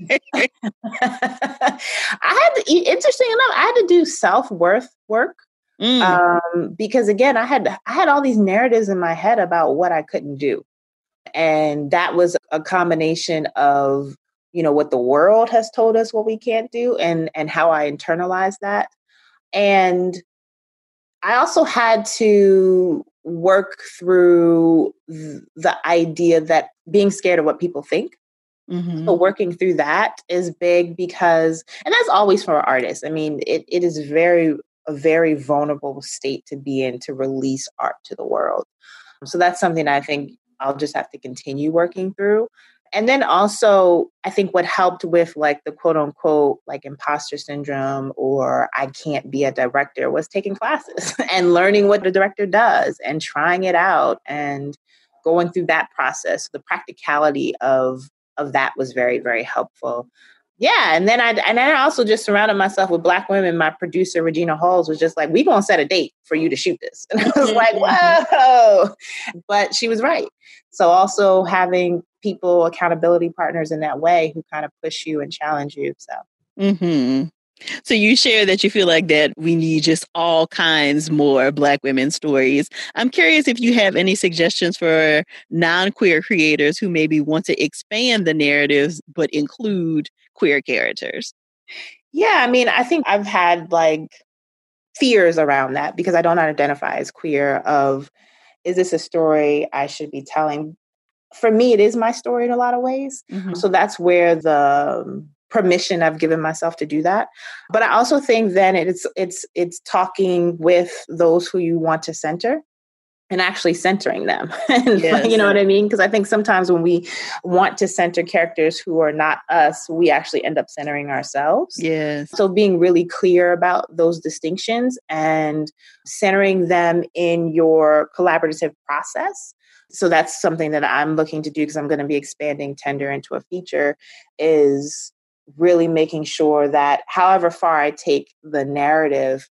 had to, interesting enough, I had to do self-worth work. Mm. Um, because again, I had I had all these narratives in my head about what I couldn't do. And that was a combination of, you know, what the world has told us what we can't do, and and how I internalized that. And I also had to work through the idea that being scared of what people think. Mm-hmm. So working through that is big, because, and that's always for artists. I mean, it, it is very, a very vulnerable state to be in, to release art to the world. So that's something I think I'll just have to continue working through. And then also, I think what helped with like the quote unquote, like imposter syndrome, or I can't be a director, was taking classes and learning what the director does and trying it out and going through that process. The practicality of of that was very, very helpful. Yeah. And then I, and then I also just surrounded myself with Black women. My producer, Regina Halls, was just like, we going to set a date for you to shoot this. And I was like, whoa, but she was right. So also having people, accountability partners in that way who kind of push you and challenge you. So. Mm-hmm. So you share that you feel like that we need just all kinds more Black women stories. I'm curious if you have any suggestions for non-queer creators who maybe want to expand the narratives but include queer characters. Yeah, I mean, I think I've had like fears around that because I don't identify as queer. Of, is this a story I should be telling? For me, it is my story in a lot of ways. Mm-hmm. So that's where the permission I've given myself to do that. But I also think then it's it's it's talking with those who you want to center and actually centering them. And, yes. You know what I mean? Because I think sometimes when we want to center characters who are not us, we actually end up centering ourselves. Yes. So being really clear about those distinctions and centering them in your collaborative process. So that's something that I'm looking to do, because I'm going to be expanding Tender into a feature, is really making sure that however far I take the narrative,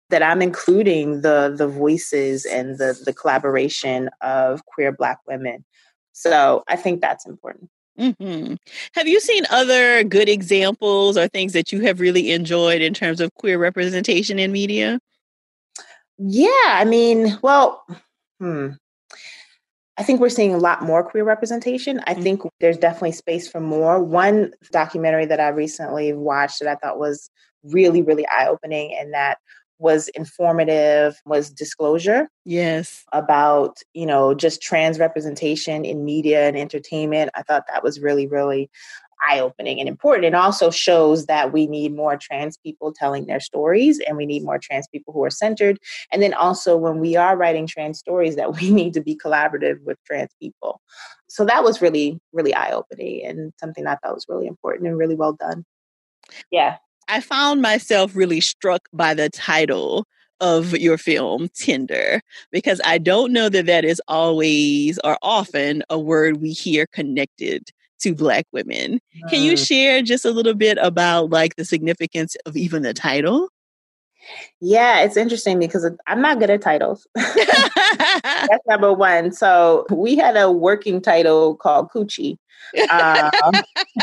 that I'm including the the voices and the the collaboration of queer Black women. So I think that's important. Mm-hmm. Have you seen other good examples or things that you have really enjoyed in terms of queer representation in media? Yeah, I mean, well, hmm. I think we're seeing a lot more queer representation. I think there's definitely space for more. One documentary that I recently watched that I thought was really, really eye-opening and that was informative was Disclosure. Yes. About, you know, just trans representation in media and entertainment. I thought that was really, really eye-opening and important. It also shows that we need more trans people telling their stories and we need more trans people who are centered. And then also when we are writing trans stories that we need to be collaborative with trans people. So that was really, really eye-opening and something I thought was really important and really well done. Yeah. I found myself really struck by the title of your film, Tender, because I don't know that that is always or often a word we hear connected to Black women. Mm. Can you share just a little bit about like the significance of even the title? Yeah, it's interesting because I'm not good at titles. That's number one. So we had a working title called Coochie. Um,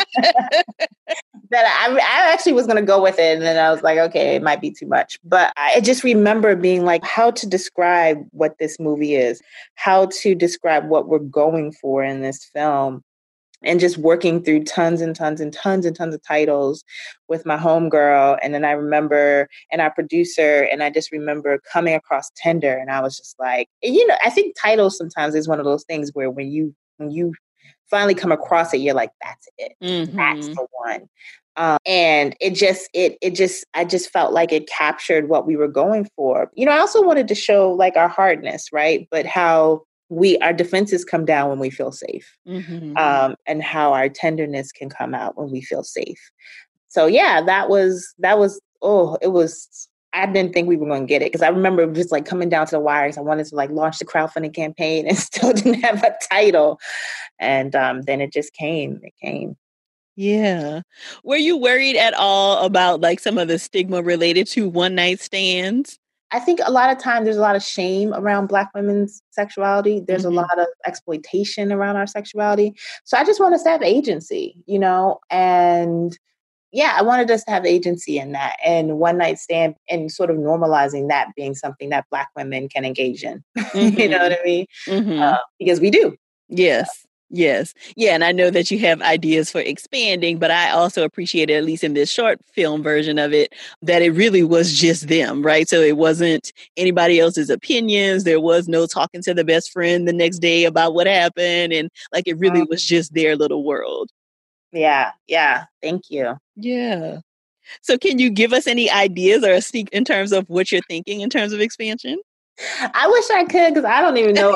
that I, I actually was going to go with it. And then I was like, okay, it might be too much. But I just remember being like, how to describe what this movie is, how to describe what we're going for in this film. And just working through tons and tons and tons and tons of titles with my homegirl. And then I remember, and our producer, and I just remember coming across Tender. And I was just like, you know, I think titles sometimes is one of those things where when you, when you finally come across it, you're like, that's it. Mm-hmm. That's the one. Um, and it just, it, it just, I just felt like it captured what we were going for. You know, I also wanted to show like our hardness, right? But how we, our defenses come down when we feel safe, mm-hmm. um, and how our tenderness can come out when we feel safe. So yeah, that was, that was, oh, it was, I didn't think we were going to get it because I remember just like coming down to the wires. I wanted to like launch the crowdfunding campaign and still didn't have a title. And um, then it just came, it came. Yeah. Were you worried at all about like some of the stigma related to one night stands? I think a lot of times there's a lot of shame around Black women's sexuality. There's mm-hmm. a lot of exploitation around our sexuality. So I just want us to have agency, you know, and yeah, I wanted us to have agency in that and one night stand and sort of normalizing that being something that Black women can engage in. Mm-hmm. You know what I mean? Mm-hmm. Uh, because we do. Yes. So. Yes. Yeah. And I know that you have ideas for expanding, but I also appreciate it, at least in this short film version of it, that it really was just them, right? So it wasn't anybody else's opinions. There was no talking to the best friend the next day about what happened. And like, it really was just their little world. Yeah. Yeah. Thank you. Yeah. So can you give us any ideas or a sneak in terms of what you're thinking in terms of expansion? I wish I could, because I don't even know.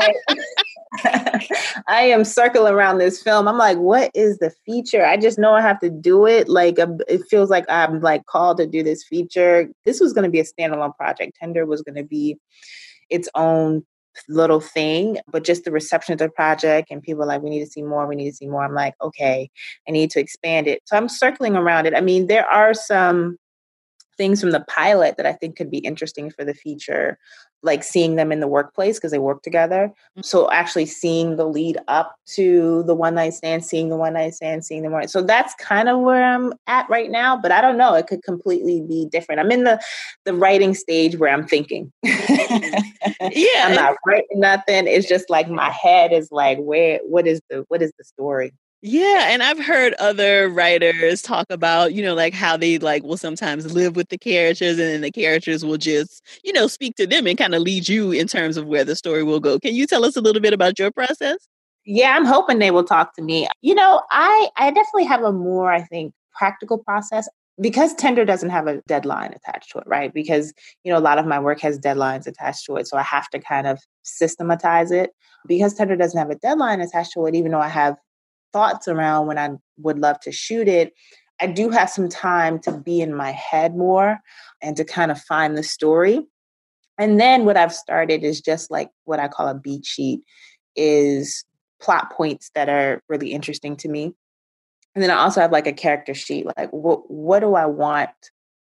I am circling around this film. I'm like, what is the feature? I just know I have to do it. Like, um, it feels like I'm like called to do this feature. This was going to be a standalone project. Tender was going to be its own little thing, but just the reception of the project and people are like, we need to see more. We need to see more. I'm like, okay, I need to expand it. So I'm circling around it. I mean, there are some things from the pilot that I think could be interesting for the feature, like seeing them in the workplace because they work together. So actually seeing the lead up to the one night stand, seeing the one night stand, seeing the one. So that's kind of where I'm at right now, but I don't know. It could completely be different. I'm in the, the writing stage where I'm thinking. Yeah. I'm not writing nothing. It's just like my head is like, where, what is the, what is the story? Yeah. And I've heard other writers talk about, you know, like how they like will sometimes live with the characters and then the characters will just, you know, speak to them and kind of lead you in terms of where the story will go. Can you tell us a little bit about your process? Yeah, I'm hoping they will talk to me. You know, I, I definitely have a more, I think, practical process because Tender doesn't have a deadline attached to it, right? Because, you know, a lot of my work has deadlines attached to it. So I have to kind of systematize it. Because Tender doesn't have a deadline attached to it, even though I have thoughts around when I would love to shoot it, I do have some time to be in my head more and to kind of find the story. And then what I've started is just like what I call a beat sheet, is plot points that are really interesting to me. And then I also have like a character sheet, like what what do I want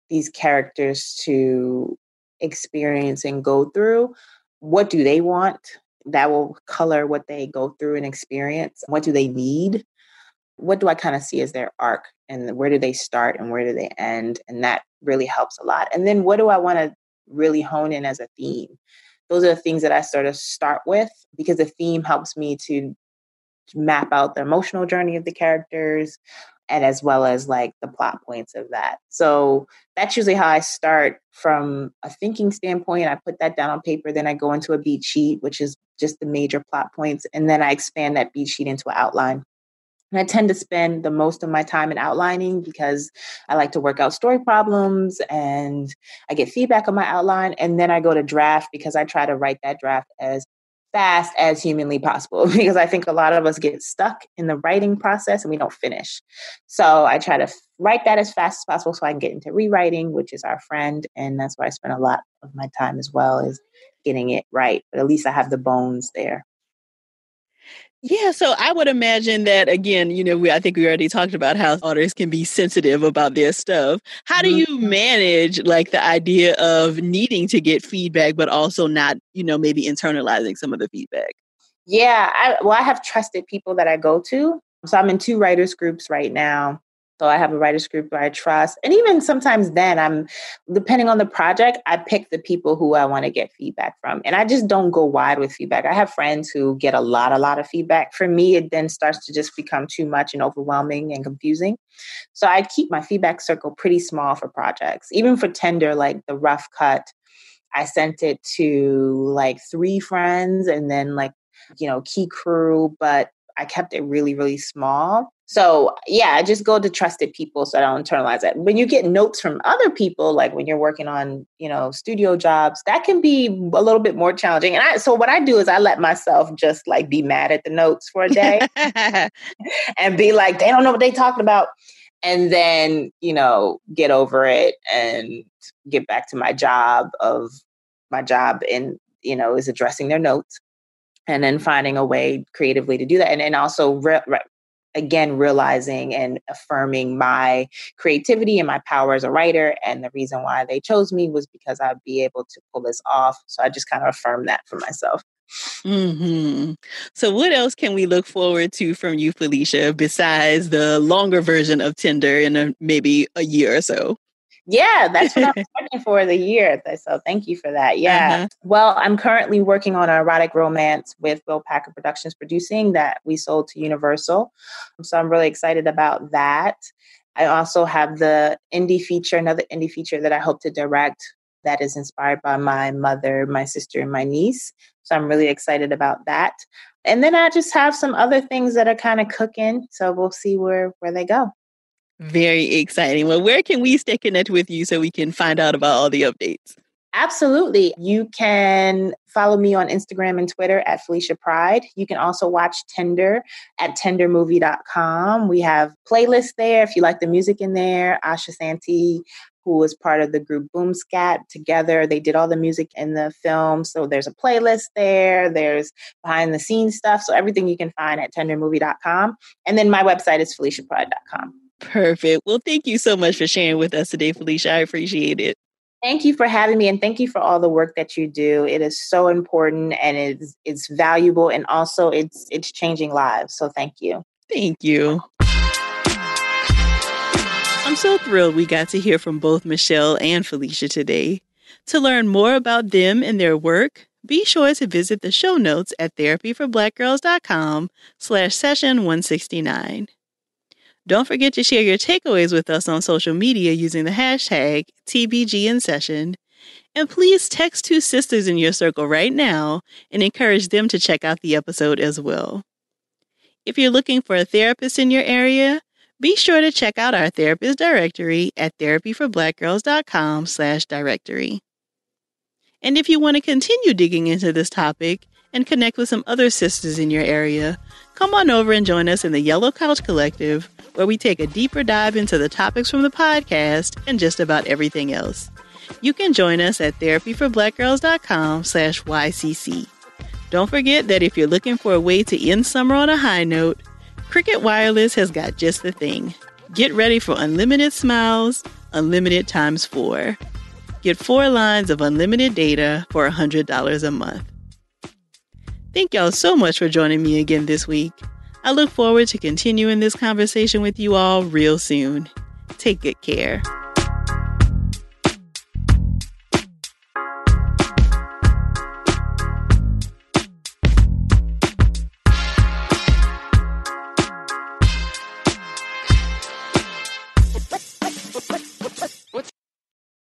these characters to experience and go through. What do they want? That will color what they go through and experience. What do they need? What do I kind of see as their arc? And where do they start and where do they end? And that really helps a lot. And then what do I want to really hone in as a theme? Those are the things that I sort of start with, because the theme helps me to map out the emotional journey of the characters, and as well as like the plot points of that. So that's usually how I start from a thinking standpoint. I put that down on paper, then I go into a beat sheet, which is just the major plot points. And then I expand that beat sheet into an outline. And I tend to spend the most of my time in outlining because I like to work out story problems and I get feedback on my outline. And then I go to draft because I try to write that draft as fast as humanly possible, because I think a lot of us get stuck in the writing process and we don't finish. So I try to f- write that as fast as possible so I can get into rewriting, which is our friend. And that's where I spend a lot of my time as well, is getting it right. But at least I have the bones there. Yeah, so I would imagine that, again, you know, we, I think we already talked about how authors can be sensitive about their stuff. How do you manage like the idea of needing to get feedback, but also not, you know, maybe internalizing some of the feedback? Yeah, I, well, I have trusted people that I go to. So I'm in two writers groups right now. So I have a writers group where I trust. And even sometimes then I'm, depending on the project, I pick the people who I want to get feedback from. And I just don't go wide with feedback. I have friends who get a lot, a lot of feedback. For me, it then starts to just become too much and overwhelming and confusing. So I keep my feedback circle pretty small for projects. Even for Tender, like the rough cut, I sent it to like three friends and then like, you know, key crew, but I kept it really, really small. So yeah, I just go to trusted people so I don't internalize it. When you get notes from other people, like when you're working on, you know, studio jobs, that can be a little bit more challenging. And I, so what I do is I let myself just like be mad at the notes for a day and be like, they don't know what they talked about. And then, you know, get over it and get back to my job of my job and, you know, is addressing their notes and then finding a way creatively to do that. And then also re- re- again, realizing and affirming my creativity and my power as a writer. And the reason why they chose me was because I'd be able to pull this off. So I just kind of affirm that for myself. Mm-hmm. So what else can we look forward to from you, Felicia, besides the longer version of Tender in a, maybe a year or so? Yeah, that's what I'm working for the year. So thank you for that. Yeah. Uh-huh. Well, I'm currently working on an erotic romance with Will Packer Productions producing that we sold to Universal. So I'm really excited about that. I also have the indie feature, another indie feature that I hope to direct that is inspired by my mother, my sister, and my niece. So I'm really excited about that. And then I just have some other things that are kind of cooking. So we'll see where, where they go. Very exciting. Well, where can we stay connected with you so we can find out about all the updates? Absolutely. You can follow me on Instagram and Twitter at Felicia Pride. You can also watch Tender at tender movie dot com. We have playlists there if you like the music in there. Asha Santee, who was part of the group Boom Scat, together they did all the music in the film. So there's a playlist there. There's behind the scenes stuff. So everything you can find at tender movie dot com. And then my website is felicia pride dot com. Perfect. Well, thank you so much for sharing with us today, Felicia. I appreciate it. Thank you for having me, and thank you for all the work that you do. It is so important and it's it's valuable, and also it's it's changing lives. So thank you. Thank you. I'm so thrilled we got to hear from both Michelle and Felicia today. To learn more about them and their work, be sure to visit the show notes at therapy for black girls dot com slash session one sixty-nine. Don't forget to share your takeaways with us on social media using the hashtag T B G in session. And please text two sisters in your circle right now and encourage them to check out the episode as well. If you're looking for a therapist in your area, be sure to check out our therapist directory at therapy for black girls dot com slash directory. And if you want to continue digging into this topic and connect with some other sisters in your area, come on over and join us in the Yellow Couch Collective, where we take a deeper dive into the topics from the podcast and just about everything else. You can join us at therapy for black girls dot com slash Y C C. Don't forget that if you're looking for a way to end summer on a high note, Cricket Wireless has got just the thing. Get ready for unlimited smiles, Unlimited times four. Get four lines of unlimited data for one hundred dollars a month. Thank y'all so much for joining me again this week. I look forward to continuing this conversation with you all real soon. Take good care.